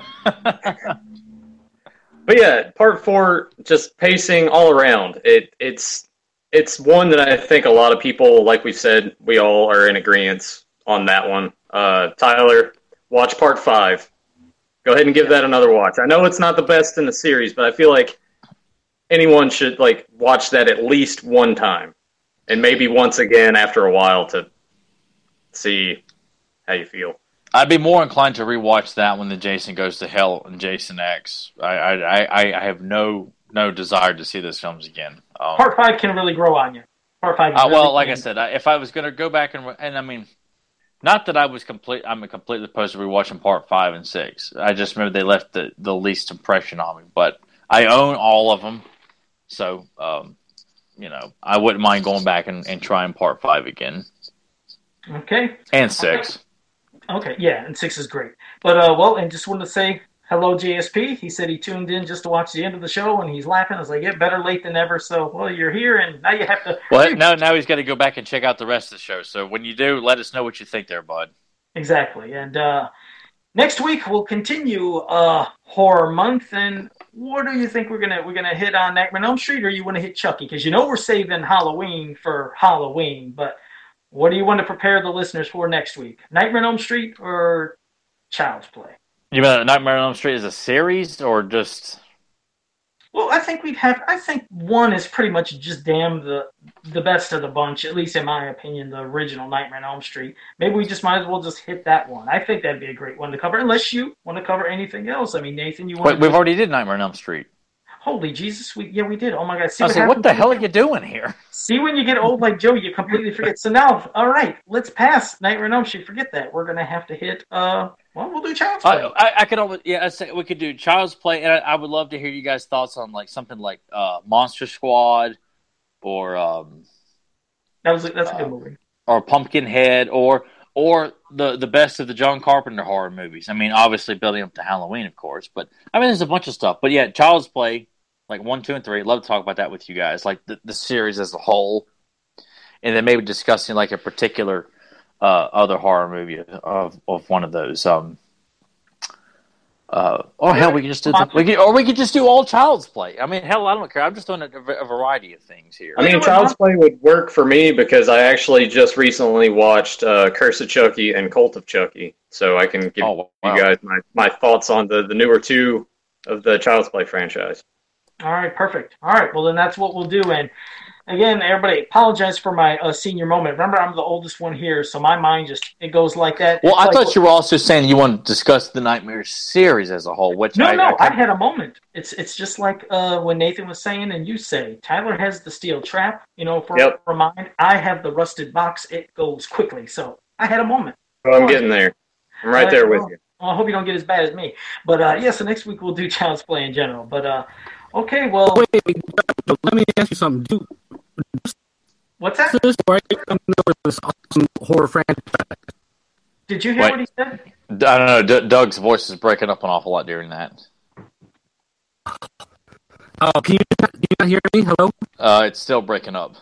But yeah, part four, just pacing all around. It it's it's one that I think a lot of people, like we said, we all are in agreement on that one. Uh, Tyler, watch part five. Go ahead and give that another watch. I know it's not the best in the series, but I feel like anyone should like watch that at least one time, and maybe once again after a while to see how you feel. I'd be more inclined to rewatch that when the Jason Goes to Hell and Jason X. I I, I, I have no no desire to see those films again. Um, part five can really grow on you. Part five. uh, really well, like I can. said, I, if I was going to go back and and I mean, not that I was complete. I'm completely opposed to rewatching part five and six. I just remember they left the, the least impression on me. But I own all of them, so um, you know I wouldn't mind going back and, and trying part five again Okay. and six. Okay, yeah, and six is great. But, uh, well, and just wanted to say hello, J S P. He said he tuned in just to watch the end of the show, and he's laughing. I was like, yeah, better late than never. So, well, you're here, and now you have to... Well, now, now he's got to go back and check out the rest of the show. So when you do, let us know what you think there, bud. Exactly. And uh, next week, we'll continue uh, Horror Month, and what do you think we're going to we're gonna hit on Nightmare on Elm Street, or you want to hit Chucky? Because you know we're saving Halloween for Halloween, but... What do you want to prepare the listeners for next week? Nightmare on Elm Street or Child's Play? You mean Nightmare on Elm Street as a series or just? Well, I think we'd have. I think one is pretty much just damn the the best of the bunch, at least in my opinion. The original Nightmare on Elm Street. Maybe we just might as well just hit that one. I think that'd be a great one to cover. Unless you want to cover anything else. I mean, Nathan, you want? Wait, we've already did Nightmare on Elm Street. Holy Jesus, we yeah we did. Oh my God! See I was what like, what the happens hell are when- you doing here? See, when you get old like Joe, you completely forget. So now, all right, let's pass Nightmare on Elm Street. Forget that. We're gonna have to hit. Uh, well, we'll do Child's Play. I, I, I could almost, yeah, I say we could do Child's Play, and I, I would love to hear you guys' thoughts on like something like uh, Monster Squad, or um, that was a, that's a good uh, movie. or Pumpkinhead, or or the the best of the John Carpenter horror movies. I mean, obviously building up to Halloween, of course, but I mean, there's a bunch of stuff. But yeah, Child's Play, like one, two, and three. I'd love to talk about that with you guys, like the, the series as a whole, and then maybe discussing like a particular uh, other horror movie of of one of those. Um, uh, or hell, we can just do the, we could, or we could just do all Child's Play. I mean, hell, I don't care. I'm just doing a, a variety of things here. I mean, Child's Play would work for me because I actually just recently watched uh, Curse of Chucky and Cult of Chucky, so I can give Oh, wow. you guys my, my thoughts on the, the newer two of the Child's Play franchise. All right, perfect. All right, well, then that's what we'll do. And again, everybody, apologize for my uh, senior moment. Remember, I'm the oldest one here, so my mind just, it goes like that. Well, It's I like, thought you were also saying you wanted to discuss the Nightmare series as a whole, which No, I, no, I, I had a moment. It's it's just like uh, when Nathan was saying and you say, Tyler has the steel trap, you know, for, Yep. for mine. I have the rusted box. It goes quickly. So I had a moment. So I'm getting there. I'm right there with you. Well, I hope you don't get as bad as me. But, uh, yeah, so next week we'll do Child's Play in general. But, uh, okay, well, Wait, wait, let me ask you something. Do what's that? this right over this awesome horror franchise? Did you hear Wait. what he said? I don't know. D- Doug's voice is breaking up an awful lot during that. Oh, can you, can you not hear me? Hello? Uh, it's still breaking up.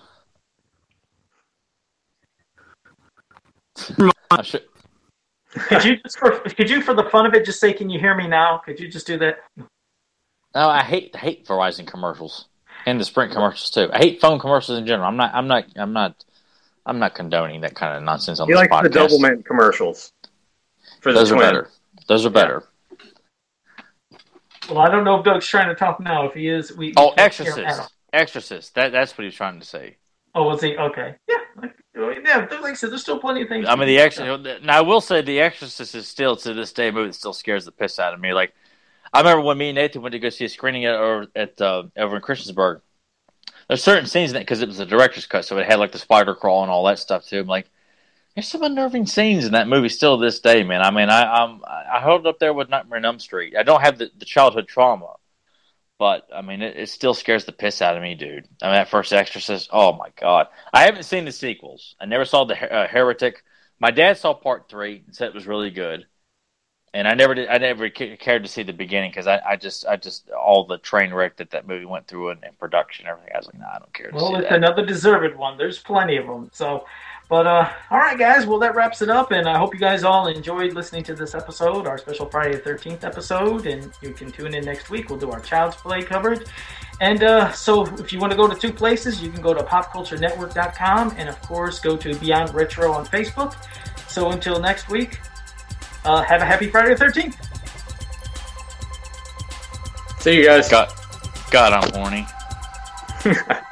I should, Could you just for could you for the fun of it just say, "Can you hear me now"? Could you just do that? no, I hate hate Verizon commercials and the Sprint commercials too. I hate phone commercials in general. I'm not. I'm not. I'm not. I'm not condoning that kind of nonsense on He this likes the podcast. Doublemint commercials. For the Those are twin. better. Those are better. Well, I don't know if Doug's trying to talk now. If he is, we. we Oh, can't hear him at Exorcist. all. Exorcist. That that's what he's trying to say. Oh, was he? Okay. Yeah. Like, yeah, like I said, there's still plenty of things. I mean, the Exorcist. Now, I will say, The Exorcist is still to this day a movie that still scares the piss out of me. Like, I remember when me and Nathan went to go see a screening at, or at uh, over in Christiansburg. There's certain scenes in it because it was a director's cut, so it had like the spider crawl and all that stuff too. I'm like, there's some unnerving scenes in that movie still to this day, man. I mean, I I'm, I hold up there with Nightmare on Elm Street. I don't have the, the childhood trauma, but I mean, it, it still scares the piss out of me, dude. I mean, that first Exorcist, oh my god. I haven't seen the sequels. I never saw the uh, Heretic. My dad saw part three and said it was really good. And I never did. I never cared to see the beginning because I, I just, I just all the train wreck that that movie went through in, in production, and everything. I was like, nah, I don't care. To well, see it's that. another deserved one. There's plenty of them. So, but uh, all right, guys. Well, that wraps it up, and I hope you guys all enjoyed listening to this episode, our special Friday the thirteenth episode. And you can tune in next week. We'll do our Child's Play coverage. And uh, so, if you want to go to two places, you can go to pop culture network dot com, and of course, go to Beyond Retro on Facebook. So, until next week. Uh, have a happy Friday the thirteenth. See you guys. God, God, I'm horny.